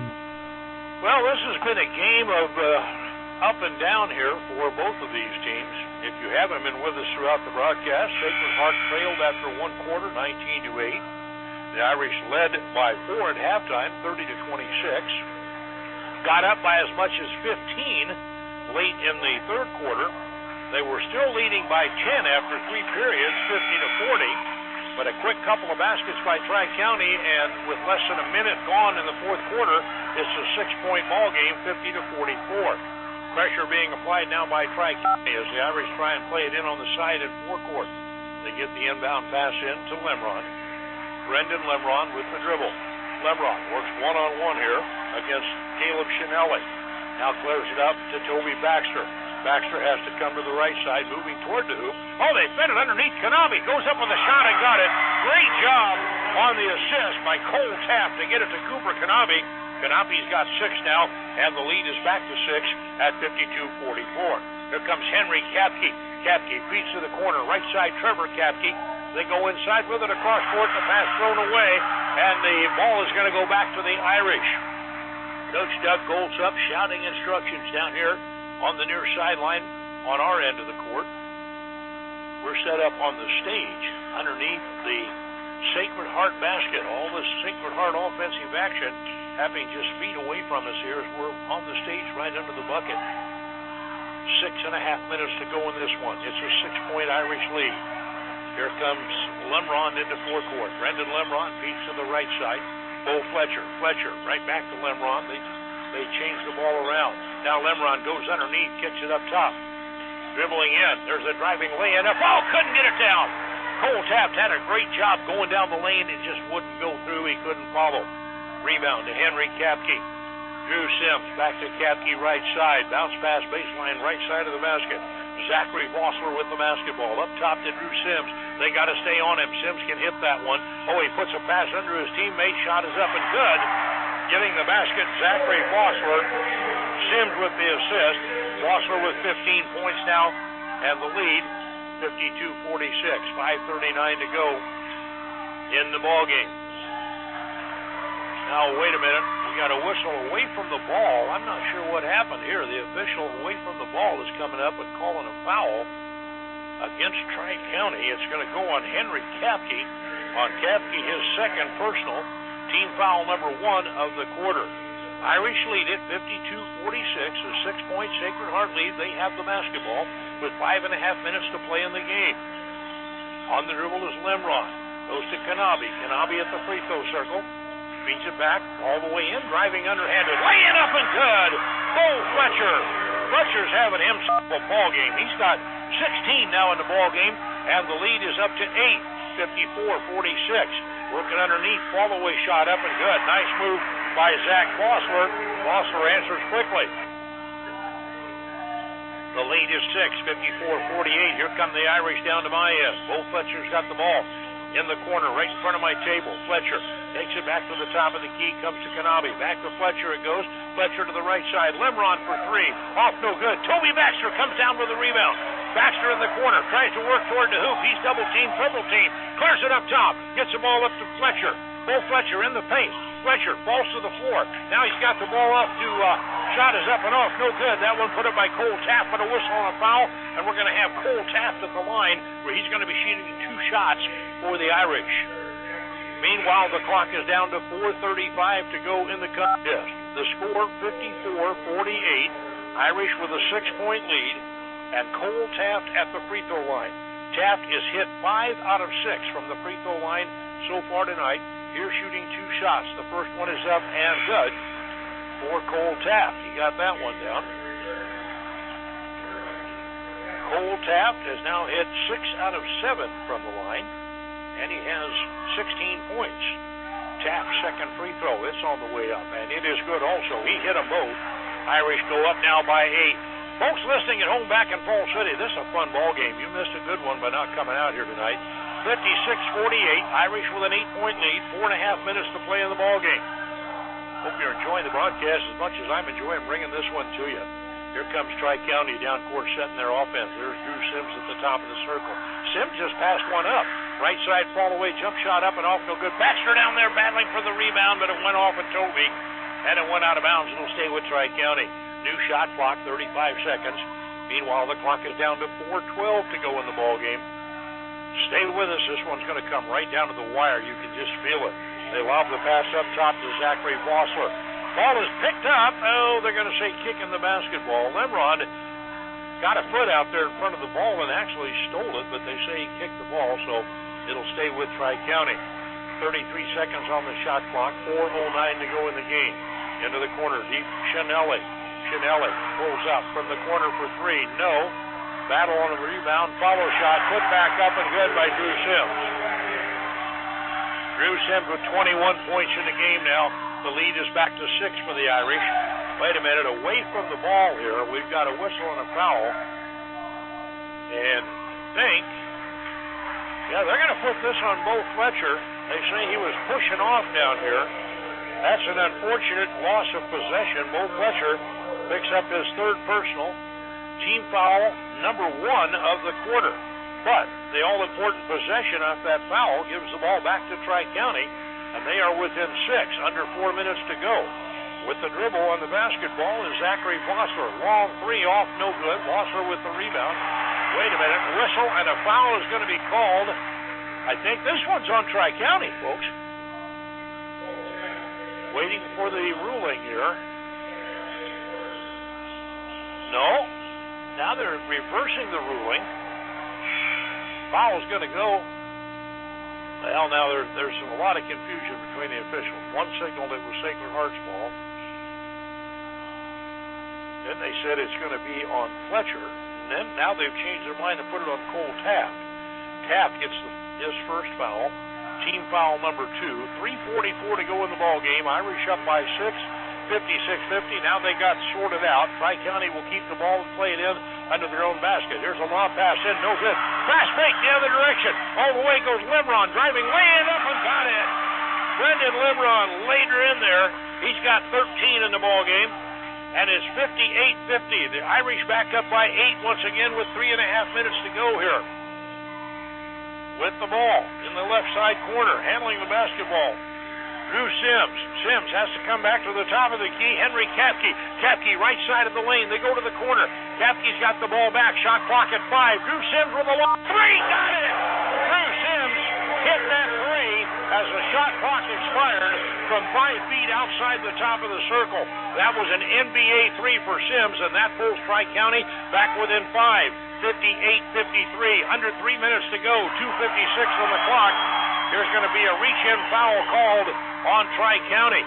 Well, this has been a game of uh, up and down here for both of these teams. If you haven't been with us throughout the broadcast, Sacred Heart trailed after one quarter, nineteen to eight. The Irish led by four at halftime, thirty to twenty-six. Got up by as much as fifteen late in the third quarter. They were still leading by ten after three periods, fifty to forty. But a quick couple of baskets by Tri-County, and with less than a minute gone in the fourth quarter, it's a six-point ball game, fifty to forty-four. Pressure being applied now by Tri-County as the Irish try and play it in on the side at forecourt. They get the inbound pass in to Lemron. Brendan Lemron with the dribble. Lemron works one-on-one here against Caleb Chinelli. Now clears it up to Toby Baxter. Baxter has to come to the right side, moving toward the hoop. Oh, they fed it underneath. Kanabe goes up with a shot and got it. Great job on the assist by Cole Taft to get it to Cooper Kanabe. Kanabe's got six now, and the lead is back to six at fifty-two forty-four. Here comes Henry Kapke. Kapke feeds to the corner, right side Trevor Kapke. They go inside with it across court, the pass thrown away, and the ball is going to go back to the Irish. Coach Doug Goldsup shouting instructions down here on the near sideline on our end of the court. We're set up on the stage underneath the Sacred Heart basket. All this Sacred Heart offensive action happening just feet away from us here as we're on the stage right under the bucket. Six and a half minutes to go in this one. It's a six-point Irish lead. Here comes Lemron into forecourt. Brendan Lemron feeds to the right side. Bo Fletcher. Fletcher right back to Lemron. They they change the ball around. Now Lemron goes underneath, kicks it up top. Dribbling in. There's a driving lane. A ball couldn't get it down. Cole Taft had a great job going down the lane. It just wouldn't go through. He couldn't follow. Rebound to Henry Kapke. Drew Sims back to Kapke right side. Bounce pass baseline right side of the basket. Zachary Vossler with the basketball. Up top to Drew Sims. They got to stay on him. Sims can hit that one. Oh, he puts a pass under his teammate. Shot is up and good. Getting the basket, Zachary Vossler. Sims with the assist. Vossler with fifteen points now and the lead. fifty-two forty-six. five thirty-nine to go in the ball game. Now, wait a minute. We got a whistle away from the ball. I'm not sure what happened here. The official away from the ball is coming up and calling a foul against Tri-County. It's going to go on Henry Kapke. On Kapke, his second personal. Team foul number one of the quarter. Irish lead it fifty-two forty-six. A six-point Sacred Heart lead. They have the basketball with five and a half minutes to play in the game. On the dribble is Lemron. Goes to Kanabe. Kanabe at the free throw circle. Feeds it back all the way in. Driving underhanded. Laying up and good. Bo Fletcher. Fletcher's having himself a ball game. He's got sixteen now in the ball game, and the lead is up to eight. fifty-four forty-six. Working underneath. Fall-away shot up and good. Nice move by Zach Vossler. Vossler answers quickly. The lead is six. fifty-four forty-eight. Here come the Irish down to my end. Bo Fletcher's got the ball in the corner right in front of my table. Fletcher takes it back to the top of the key. Comes to Kanabe. Back to Fletcher it goes. Fletcher to the right side. Lemron for three. Off no good. Toby Baxter comes down with a rebound. Baxter in the corner. Tries to work toward the hoop. He's double team, triple team. Clears it up top. Gets the ball up to Fletcher. Bo Fletcher in the paint. Fletcher falls to the floor. Now he's got the ball up to, uh, shot is up and off. No good. That one put up by Cole Taft, but a whistle on a foul. And we're going to have Cole Taft at the line where he's going to be shooting two shots for the Irish. Meanwhile, the clock is down to four thirty-five to go in the contest. The score, fifty-four forty-eight. Irish with a six-point lead. And Cole Taft at the free throw line. Taft is hit five out of six from the free throw line so far tonight. Here shooting two shots. The first one is up and good for Cole Taft. He got that one down. Cole Taft has now hit six out of seven from the line, and he has sixteen points. Taft's second free throw, it's on the way up, and it is good also. He hit them both. Irish go up now by eight. Folks listening at home back in Falls City, this is a fun ball game. You missed a good one by not coming out here tonight. fifty-six forty-eight, Irish with an eight-point lead, four and a half minutes to play in the ball game. Hope you're enjoying the broadcast as much as I'm enjoying bringing this one to you. Here comes Tri-County down court setting their offense. There's Drew Sims at the top of the circle. Sims just passed one up. Right side fall away, jump shot up and off, no good. Baxter down there battling for the rebound, but it went off at Toby, and it went out of bounds. It'll stay with Tri-County. New shot clock, thirty-five seconds. Meanwhile, the clock is down to four twelve to go in the ball game. Stay with us. This one's going to come right down to the wire. You can just feel it. They lob the pass up top to Zachary Vossler. Ball is picked up. Oh, they're going to say kicking the basketball. Lemron got a foot out there in front of the ball and actually stole it, but they say he kicked the ball, so it'll stay with Tri-County. thirty-three seconds on the shot clock. four oh nine to go in the game. Into the corner, deep Shinelli. Shinelli pulls up from the corner for three. No. Battle on the rebound. Follow shot. Put back up and good by Drew Sims. Drew Sims with twenty-one points in the game now. The lead is back to six for the Irish. Wait a minute. Away from the ball here, we've got a whistle and a foul. And think, yeah, they're going to put this on Bo Fletcher. They say he was pushing off down here. That's an unfortunate loss of possession. Bo Fletcher picks up his third personal. Team foul number one of the quarter. But the all-important possession off that foul gives the ball back to Tri-County, and they are within six, under four minutes to go. With the dribble on the basketball is Zachary Vossler. Long three off, no good. Vossler with the rebound. Wait a minute. Whistle, and a foul is going to be called. I think this one's on Tri-County, folks. Waiting for the ruling here. No. Now they're reversing the ruling. Foul's going to go. Well, now there, there's a lot of confusion between the officials. One signaled it was Sacred Heart's ball. Then they said it's going to be on Fletcher. And then now they've changed their mind and put it on Cole Taft. Taft gets the, his first foul. Team foul number two. three forty-four to go in the ball game. Irish up by six. fifty-six fifty. Now they got sorted out. Tri-County will keep the ball and play it in under their own basket. Here's a long pass in. No good. Fast break the other direction. All the way goes Lebron. Driving way up and got it. Brendan Lebron later in there. He's got thirteen in the ball game. And it's fifty-eight fifty. The Irish back up by eight once again with three and a half minutes to go here. With the ball in the left side corner, handling the basketball. Drew Sims. Sims has to come back to the top of the key. Henry Kapke. Kapke right side of the lane. They go to the corner. Kapke's got the ball back. Shot clock at five. Drew Sims with a long three. Got it! Drew Sims hit that three as the shot clock expired from five feet outside the top of the circle. That was an N B A three for Sims, and that pulls Tri-County back within five. fifty-eight fifty-three. Under three minutes to go. two fifty-six on the clock. There's going to be a reach-in foul called on Tri-County.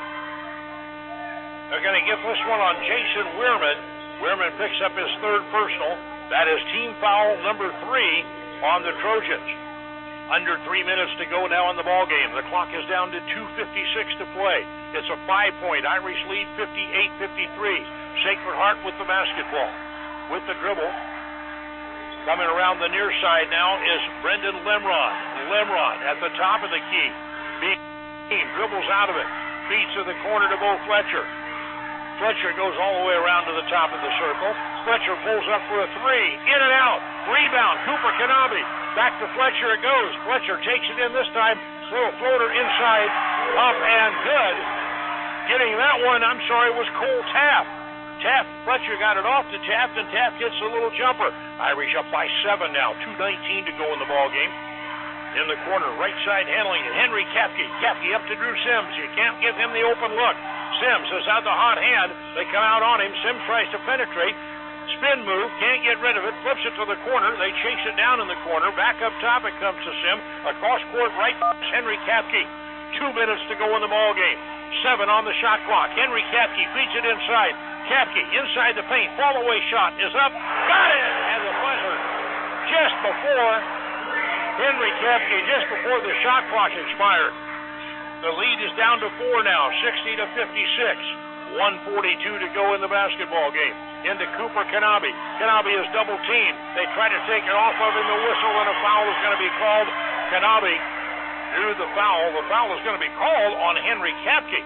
They're going to give this one on Jason Weirman. Weirman picks up his third personal. That is team foul number three on the Trojans. Under three minutes to go now in the ball game. The clock is down to two fifty-six to play. It's a five-point Irish lead, fifty-eight fifty-three. Sacred Heart with the basketball. With the dribble. Coming around the near side now is Brendan Lemron. Lemron at the top of the key. Beam dribbles out of it. Feeds to the corner to Bo Fletcher. Fletcher goes all the way around to the top of the circle. Fletcher pulls up for a three. In and out. Rebound. Cooper Kanabe. Back to Fletcher it goes. Fletcher takes it in this time. Little floater inside. Up and good. Getting that one, I'm sorry, was Cole Taft. Taft, Fletcher got it off to Taft, and Taft gets a little jumper. Irish up by seven now. two nineteen to go in the ball game. In the corner, right side handling it. Henry Kapke. Kapke up to Drew Sims. You can't give him the open look. Sims has out the hot hand. They come out on him. Sims tries to penetrate. Spin move. Can't get rid of it. Flips it to the corner. They chase it down in the corner. Back up top it comes to Sim. Across court right. Henry Kapke. Two minutes to go in the ball game. Seven on the shot clock. Henry Kapke feeds it inside. Kapke inside the paint. Fall away shot is up. Got it! And the buzzer just before Henry Kapke, just before the shot clock expired. The lead is down to four now, sixty to fifty-six. one forty-two to go in the basketball game. Into Cooper Kanabe. Kanabe is double teamed. They try to take it off of him. The whistle and a foul is going to be called. Kanabe drew the foul. The foul is going to be called on Henry Kapke.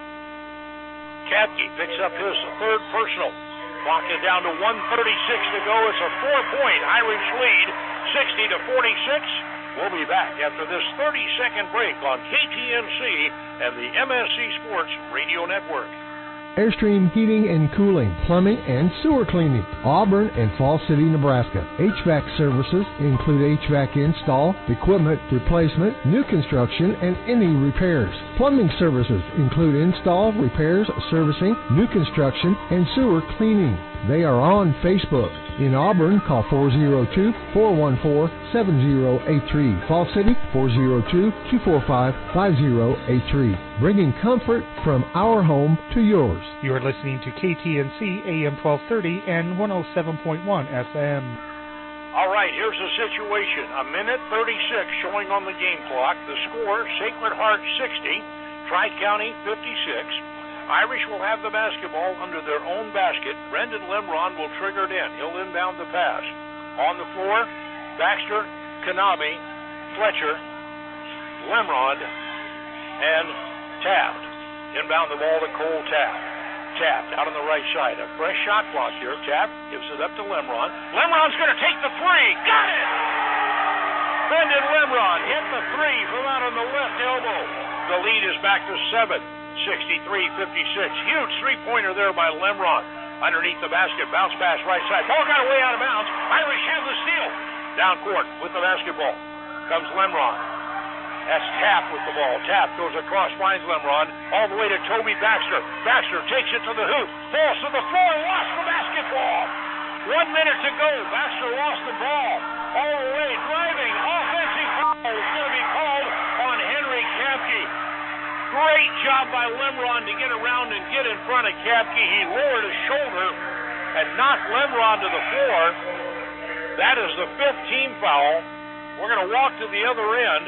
Kapke picks up his third personal. Clock is down to one thirty-six to go. It's a four-point Irish lead, sixty to forty-six. We'll be back after this thirty-second break on K T N C and the M S C Sports Radio Network. Airstream Heating and Cooling, Plumbing and Sewer Cleaning, Auburn and Falls City, Nebraska. H V A C services include H V A C install, equipment replacement, new construction, and any repairs. Plumbing services include install, repairs, servicing, new construction, and sewer cleaning. They are on Facebook. In Auburn, call four oh two, four one four, seven oh eight three. Falls City, four oh two, two four five, five oh eight three. Bringing comfort from our home to yours. You are listening to K T N C A M twelve thirty and one oh seven point one F M. All right, here's the situation. A minute thirty-six showing on the game clock. The score, Sacred Heart sixty, Tri-County fifty-six. Irish will have the basketball under their own basket. Brendan Lemron will trigger it in. He'll inbound the pass. On the floor, Baxter, Kanabe, Fletcher, Lemron, and Taft. Inbound the ball to Cole Taft. Taft out on the right side. A fresh shot clock here. Taft gives it up to Lemron. Lemron's going to take the three. Got it! Brendan Lemron hit the three from out on the left elbow. The lead is back to seven. sixty-three fifty-six. Huge three-pointer there by Lemron. Underneath the basket, bounce pass right side. Ball got away out of bounds. Irish have the steal. Down court with the basketball comes Lemron. That's Tapp with the ball. Tapp goes across, finds Lemron, all the way to Toby Baxter. Baxter takes it to the hoop, falls to the floor, lost the basketball. One minute to go. Baxter lost the ball. All the way, driving, offensive foul is going to be called on Henry Kapke. Great job by Lemron to get around and get in front of Kapke. He lowered his shoulder and knocked Lemron to the floor. That is the fifth team foul. We're going to walk to the other end,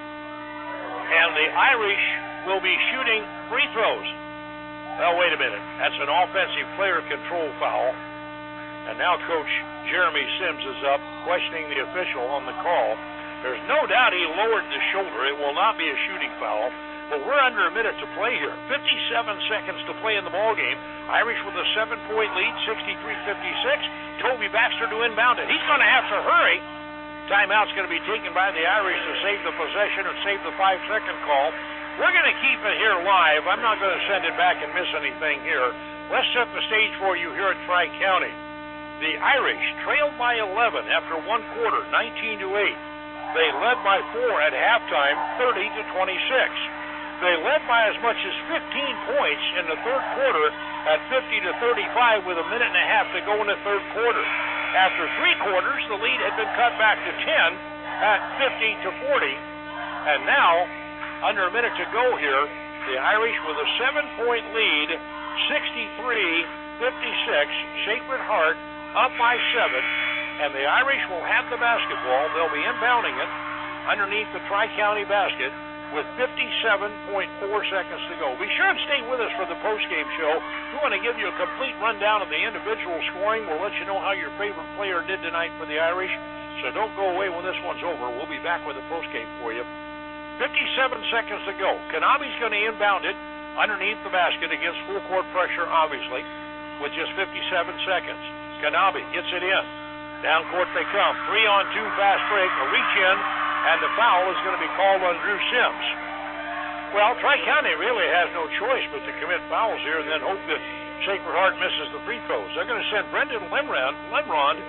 and the Irish will be shooting free throws. Well, wait a minute. That's an offensive player control foul. And now Coach Jeremy Sims is up, questioning the official on the call. There's no doubt he lowered the shoulder. It will not be a shooting foul. But we're under a minute to play here. fifty-seven seconds to play in the ballgame. Irish with a seven-point lead, sixty-three fifty-six. Toby Baxter to inbound it. He's going to have to hurry. Timeout's going to be taken by the Irish to save the possession and save the five-second call. We're going to keep it here live. I'm not going to send it back and miss anything here. Let's set the stage for you here at Tri-County. The Irish trailed by eleven after one quarter, nineteen to eight. They led by four at halftime, thirty to twenty-six. They led by as much as fifteen points in the third quarter at fifty to thirty-five with a minute and a half to go in the third quarter. After three quarters, the lead had been cut back to ten at fifty to forty. And now, under a minute to go here, the Irish with a seven-point lead, sixty-three fifty-six. Sacred Heart up by seven, and the Irish will have the basketball. They'll be inbounding it underneath the Tri-County basket with fifty-seven point four seconds to go. Be sure and stay with us for the postgame show. We want to give you a complete rundown of the individual scoring. We'll let you know how your favorite player did tonight for the Irish, so don't go away when this one's over. We'll be back with the postgame for you. fifty-seven seconds to go. Kanabe's going to inbound it underneath the basket against full court pressure, obviously, with just fifty-seven seconds. Kanabe gets it in. Down court they come. Three on two fast break. A reach in, and the foul is going to be called on Drew Sims. Well, Tri-County really has no choice but to commit fouls here and then hope that Sacred Heart misses the free throws. They're going to send Brendan Lemron, Lemron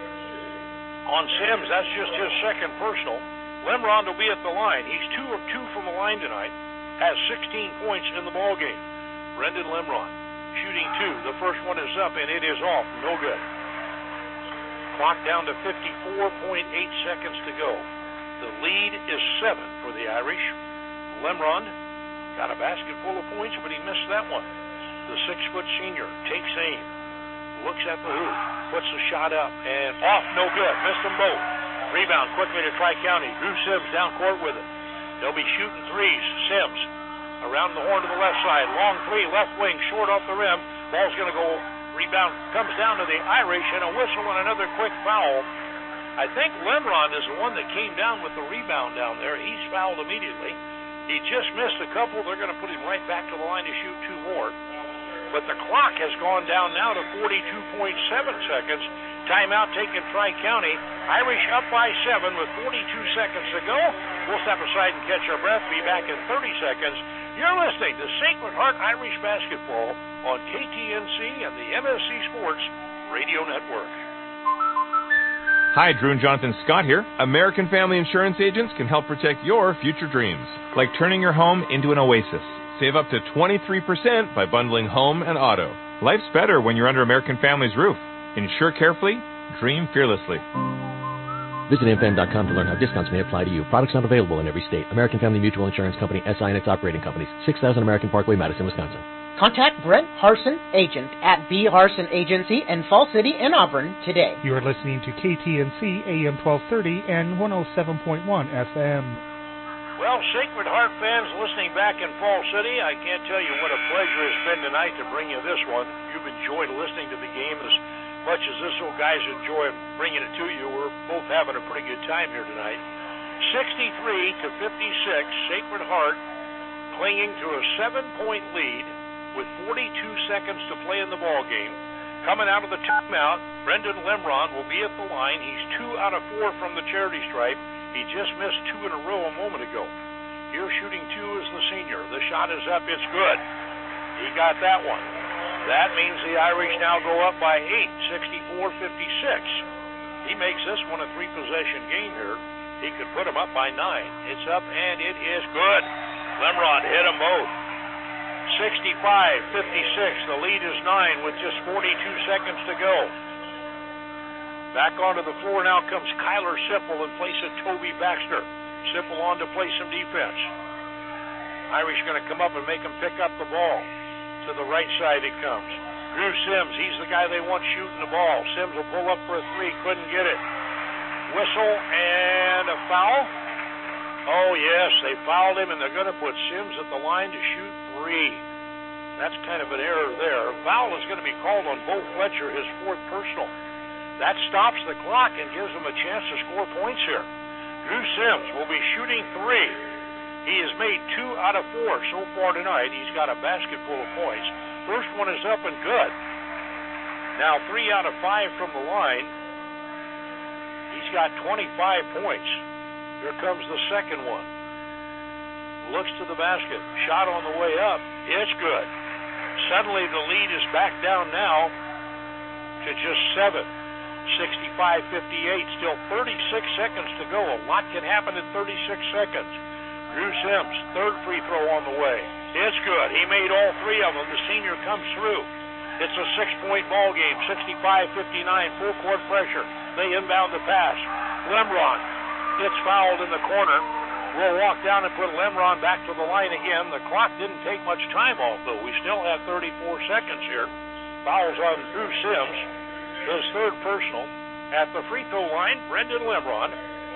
on Sims. That's just his second personal. Lemron will be at the line. He's two of two from the line tonight. Has sixteen points in the ballgame. Brendan Lemron shooting two. The first one is up, and it is off. No good. Clock down to fifty-four point eight seconds to go. The lead is seven for the Irish. Lemron got a basket full of points, but he missed that one. The six-foot senior takes aim, looks at the hoop, puts the shot up, and off, no good. Missed them both. Rebound quickly to Tri-County. Drew Sims down court with it. They'll be shooting threes. Sims around the horn to the left side. Long three, left wing, short off the rim. Ball's going to go. Rebound comes down to the Irish, and a whistle and another quick foul. I think Lemron is the one that came down with the rebound down there. He's fouled immediately. He just missed a couple. They're going to put him right back to the line to shoot two more. But the clock has gone down now to forty-two point seven seconds. Timeout taken Tri-County. Irish up by seven with forty-two seconds to go. We'll step aside and catch our breath. Be back in thirty seconds. You're listening to Sacred Heart Irish Basketball on K T N C and the M S C Sports Radio Network. Hi, Drew and Jonathan Scott here. American Family Insurance agents can help protect your future dreams, like turning your home into an oasis. Save up to twenty-three percent by bundling home and auto. Life's better when you're under American Family's roof. Insure carefully, dream fearlessly. Visit A M F A M dot com to learn how discounts may apply to you. Products not available in every state. American Family Mutual Insurance Company, S I and its operating companies. six thousand American Parkway, Madison, Wisconsin. Contact Brent Harson, agent at B. Harson Agency in Fall City and Auburn today. You are listening to K T N C A M twelve thirty and one oh seven point one F M. Well, Sacred Heart fans listening back in Fall City, I can't tell you what a pleasure it's been tonight to bring you this one. You've enjoyed listening to the game as much as this old guys enjoy bringing it to you. We're both having a pretty good time here tonight. sixty-three to fifty-six, Sacred Heart clinging to a seven-point lead with forty-two seconds to play in the ball game. Coming out of the timeout, Brendan Lemron will be at the line. He's two out of four from the charity stripe. He just missed two in a row a moment ago. Here shooting two is the senior. The shot Shot is up. It's good. He got that one. That means the Irish now go up by eight, sixty-four fifty-six. He makes this one a three-possession game here. He could put them up by nine. It's up, and it is good. Lemrod hit them both. sixty-five fifty-six. The lead is nine with just forty-two seconds to go. Back onto the floor now comes Kyler Sipple in place of Toby Baxter. Sipple on to play some defense. Irish going to come up and make him pick up the ball. To the right side it comes. Drew Sims, he's the guy they want shooting the ball. Sims will pull up for a three, couldn't get it. Whistle and a foul. Oh, yes, they fouled him, and they're going to put Sims at the line to shoot three. That's kind of an error there. Foul is going to be called on Bo Fletcher, his fourth personal. That stops the clock and gives them a chance to score points here. Drew Sims will be shooting three. He has made two out of four so far tonight. He's got a basket full of points. First one is up and good. Now three out of five from the line. He's got twenty-five points. Here comes the second one. Looks to the basket. Shot on the way up. It's good. Suddenly the lead is back down now to just seven. sixty-five fifty-eight. Still thirty-six seconds to go. A lot can happen in thirty-six seconds. Drew Sims, third free throw on the way. It's good. He made all three of them. The senior comes through. It's a six-point ball game, sixty-five fifty-nine, full court pressure. They inbound the pass. Lemron gets fouled in the corner. We'll walk down and put Lemron back to the line again. The clock didn't take much time off, though. We still have thirty-four seconds here. Fouls on Drew Sims. His third personal. At the free throw line, Brendan Lemron.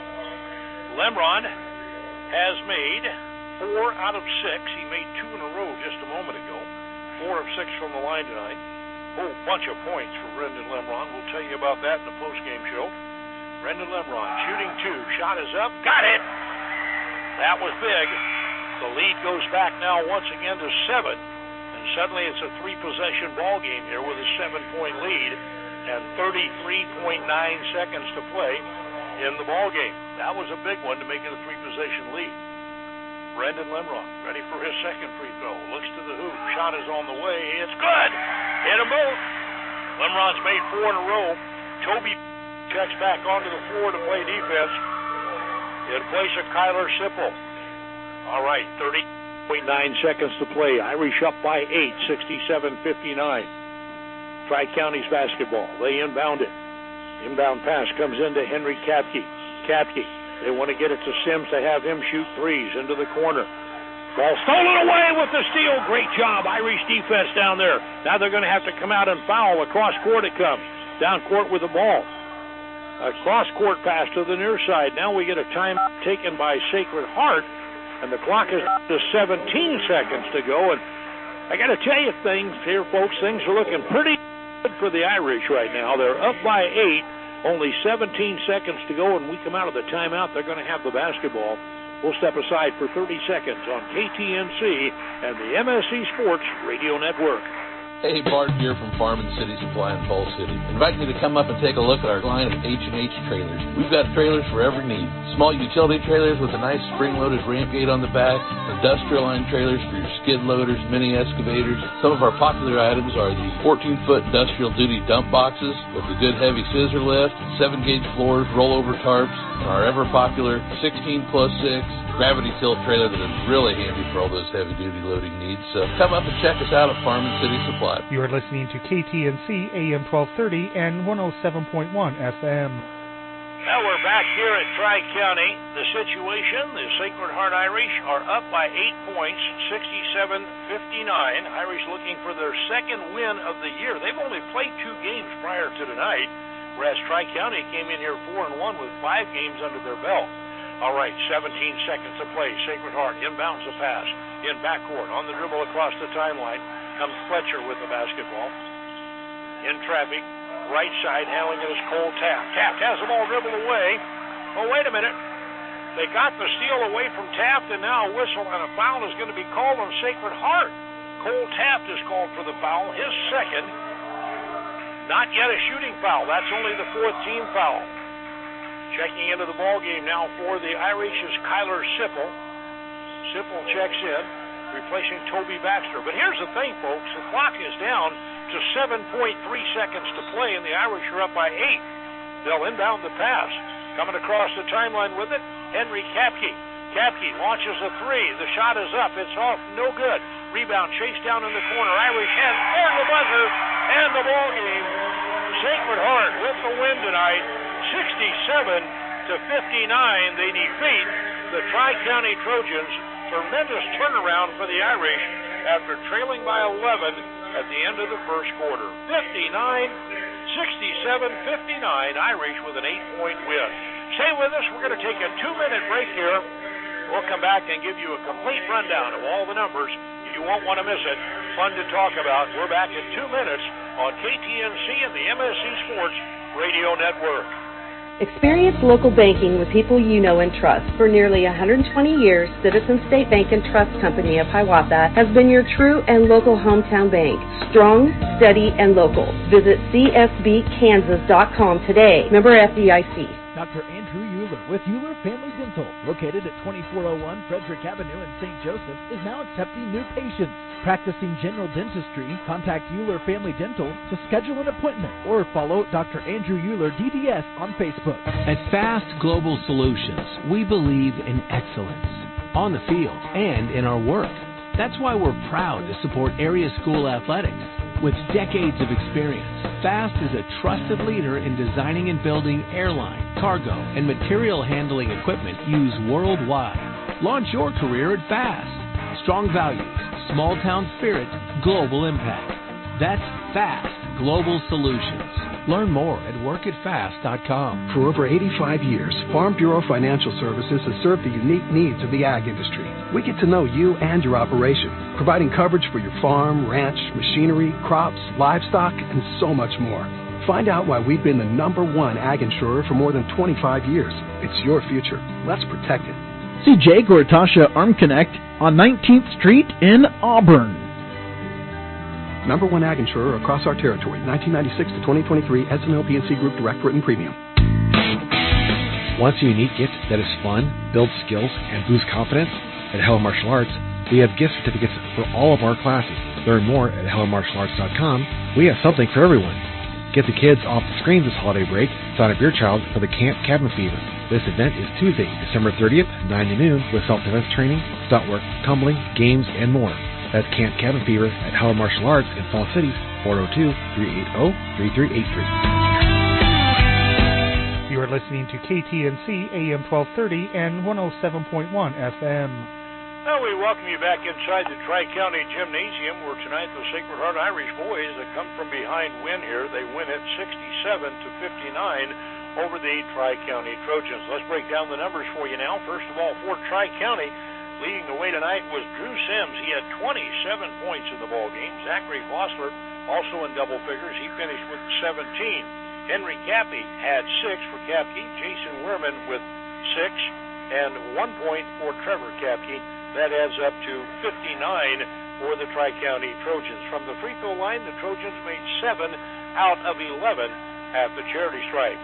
Lemron has made four out of six. He made two in a row just a moment ago. Four of six from the line tonight. Oh, bunch of points for Brendan Lemron. We'll tell you about that in the postgame show. Brendan Lemron shooting two. Shot is up. Got it! That was big. The lead goes back now once again to seven. And suddenly it's a three-possession ball game here with a seven-point lead and thirty-three point nine seconds to play in the ball game. That was a big one to make it a three-possession lead. Brendan Lemron ready for his second free throw. Looks to the hoop. Shot is on the way. It's good. Hit them both. Lemron's made four in a row. Toby checks back onto the floor to play defense in place of Kyler Sipple. All right, thirty point nine seconds to play. Irish up by eight, sixty-seven fifty-nine. Tri-Counties basketball. They inbound it. Inbound pass comes into Henry Kapke. Kapke. They want to get it to Sims to have him shoot threes into the corner. Ball stolen away with the steal. Great job. Irish defense down there. Now they're going to have to come out and foul. Across court it comes. Down court with the ball. A cross-court pass to the near side. Now we get a time taken by Sacred Heart, and the clock is to seventeen seconds to go. And I got to tell you things here, folks. Things are looking pretty good for the Irish right now. They're up by eight. Only seventeen seconds to go, and we come out of the timeout. They're going to have the basketball. We'll step aside for thirty seconds on K T N C and the M S C Sports Radio Network. Hey, Barton here from Farm and City Supply in Falls City. Invite you to come up and take a look at our line of H and H trailers. We've got trailers for every need. Small utility trailers with a nice spring-loaded ramp gate on the back, industrial line trailers for your skid loaders, mini excavators. Some of our popular items are the fourteen-foot industrial duty dump boxes with the good heavy scissor lift, seven-gauge floors, rollover tarps, and our ever-popular sixteen plus six gravity tilt trailer that is really handy for all those heavy-duty loading needs. So come up and check us out at Farm and City Supply. You are listening to K T N C A M twelve thirty and one oh seven point one F M. Now we're back here at Tri-County. The situation, the Sacred Heart Irish are up by eight points, sixty-seven fifty-nine. Irish looking for their second win of the year. They've only played two games prior to tonight, whereas Tri-County came in here four and one with five games under their belt. All right, seventeen seconds to play. Sacred Heart inbounds the pass. In backcourt, on the dribble across the timeline, comes Fletcher with the basketball. In traffic, right side, handling it is Cole Taft. Taft has the ball dribbled away. Oh, wait a minute. They got the steal away from Taft, and now a whistle and a foul is going to be called on Sacred Heart. Cole Taft is called for the foul, his second. Not yet a shooting foul. That's only the fourth team foul. Checking into the ball game now for the Irish is Kyler Sipple. Sipple checks in. replacing Toby Baxter. But here's the thing, folks. The clock is down to seven point three seconds to play, and the Irish are up by eight. They'll inbound the pass. Coming across the timeline with it, Henry Kapke. Kapke launches a three. The shot is up. It's off. No good. Rebound chased down in the corner. Irish hands for the buzzer, and the ball game. Sacred Heart with the win tonight, sixty-seven to fifty-nine. They defeat the Tri-County Trojans. Tremendous turnaround for the Irish after trailing by eleven at the end of the first quarter. fifty-nine sixty-seven fifty-nine, Irish with an eight-point win. Stay with us. We're going to take a two-minute break here. We'll come back and give you a complete rundown of all the numbers. You won't want to miss it. Fun to talk about. We're back in two minutes on K T N C and the M S C Sports Radio Network. Experience local banking with people you know and trust. For nearly one hundred twenty years, Citizen State Bank and Trust Company of Hiawatha has been your true and local hometown bank. Strong, steady, and local. Visit c s b kansas dot com today. Member F D I C. Doctor Andrew Euler with Euler Family Dental, located at twenty-four oh one Frederick Avenue in Saint Joseph, is now accepting new patients. Practicing general dentistry, contact Euler Family Dental to schedule an appointment or follow Doctor Andrew Euler D D S on Facebook. At Fast Global Solutions, we believe in excellence on the field and in our work. That's why we're proud to support area school athletics. With decades of experience, Fast is a trusted leader in designing and building airline, cargo, and material handling equipment used worldwide. Launch your career at Fast. Strong values, small town spirit, global impact. That's Fast Global Solutions. Learn more at work at fast dot com. For over eighty-five years, Farm Bureau Financial Services has served the unique needs of the ag industry. We get to know you and your operation, providing coverage for your farm, ranch, machinery, crops, livestock, and so much more. Find out why we've been the number one ag insurer for more than twenty-five years. It's your future. Let's protect it. See Jake or Tasha Arm Connect on nineteenth Street in Auburn. Number one ag insurer across our territory, nineteen ninety-six to twenty twenty-three, S M L P N C Group Direct Written Premium. Want a unique gift that is fun, builds skills, and boosts confidence? At Hello Martial Arts, we have gift certificates for all of our classes. Learn more at hello martial arts dot com. We have something for everyone. Get the kids off the screens this holiday break. Sign up your child for the Camp Cabin Fever. This event is Tuesday, December thirtieth, nine to noon, with self-defense training, stunt work, tumbling, games, and more. That's Camp Cabin Fever at Howard Martial Arts in Fall City, four oh two, three eight oh, three three eight three. You are listening to K T N C A M twelve thirty and one oh seven point one F M. Well, we welcome you back inside the Tri-County Gymnasium, where tonight the Sacred Heart Irish boys that come from behind win here. They win at sixty-seven to fifty-nine over the Tri-County Trojans. Let's break down the numbers for you now. First of all, for Tri-County, leading the way tonight was Drew Sims. He had twenty-seven points in the ball game. Zachary Fossler also in double figures. He finished with seventeen. Henry Kapke had six for Kapke. Jason Wehrman with six, and one point for Trevor Kapke. That adds up to fifty-nine for the Tri-County Trojans. From the free throw line, the Trojans made seven out of eleven at the charity stripe.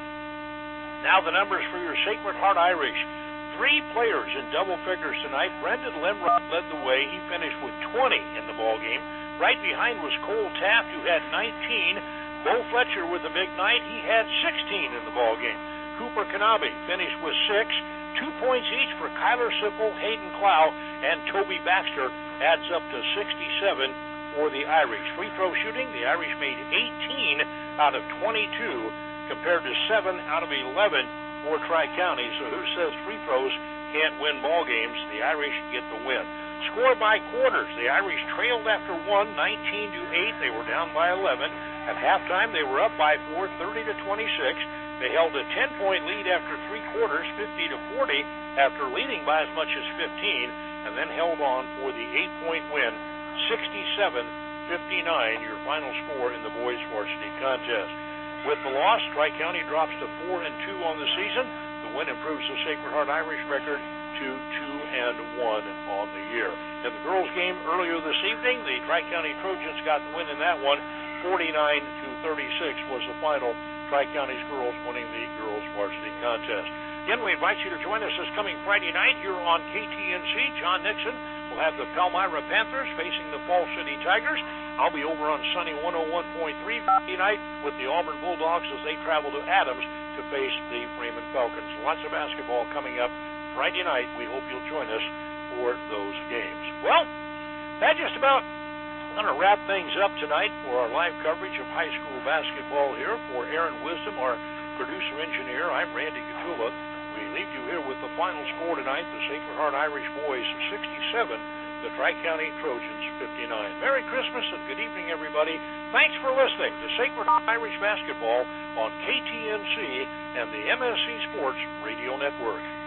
Now the numbers for your Sacred Heart Irish. Three players in double figures tonight. Brendan Limrod led the way. He finished with twenty in the ball game. Right behind was Cole Taft, who had nineteen. Bo Fletcher with a big night. He had sixteen in the ball game. Cooper Kanabe finished with six. Two points each for Kyler Sipple, Hayden Clow, and Toby Baxter. Adds up to sixty-seven for the Irish. Free throw shooting, the Irish made eighteen out of twenty-two compared to seven out of eleven for Tri-County. So who says free throws can't win ball games? The Irish get the win. Score by quarters. The Irish trailed after one, nineteen to eight. They were down by eleven. At halftime, they were up by four, thirty to twenty-six. They held a ten-point lead after three quarters, fifty to forty, after leading by as much as fifteen, and then held on for the eight-point win, sixty-seven fifty-nine, your final score in the boys' varsity contest. With the loss, Tri-County drops to four and two on the season. The win improves the Sacred Heart Irish record to two and one on the year. In the girls' game earlier this evening, the Tri-County Trojans got the win in that one. forty-nine to thirty-six was the final. Tri-County's girls winning the girls' varsity contest. Again, we invite you to join us this coming Friday night here on K T N C. John Nixon, We'll have the Palmyra Panthers facing the Falls City Tigers. I'll be over on Sunny one oh one point three Friday night with the Auburn Bulldogs as they travel to Adams to face the Freeman Falcons. Lots of basketball coming up Friday night. We hope you'll join us for those games. Well, that just about going to wrap things up tonight for our live coverage of high school basketball here. For Aaron Wisdom, our producer-engineer, I'm Randy Gatula. We leave you here with the final score tonight. The Sacred Heart Irish boys sixty-seven, the Tri-County Trojans fifty-nine. Merry Christmas and good evening, everybody. Thanks for listening to Sacred Heart Irish Basketball on K T N C and the M S C Sports Radio Network.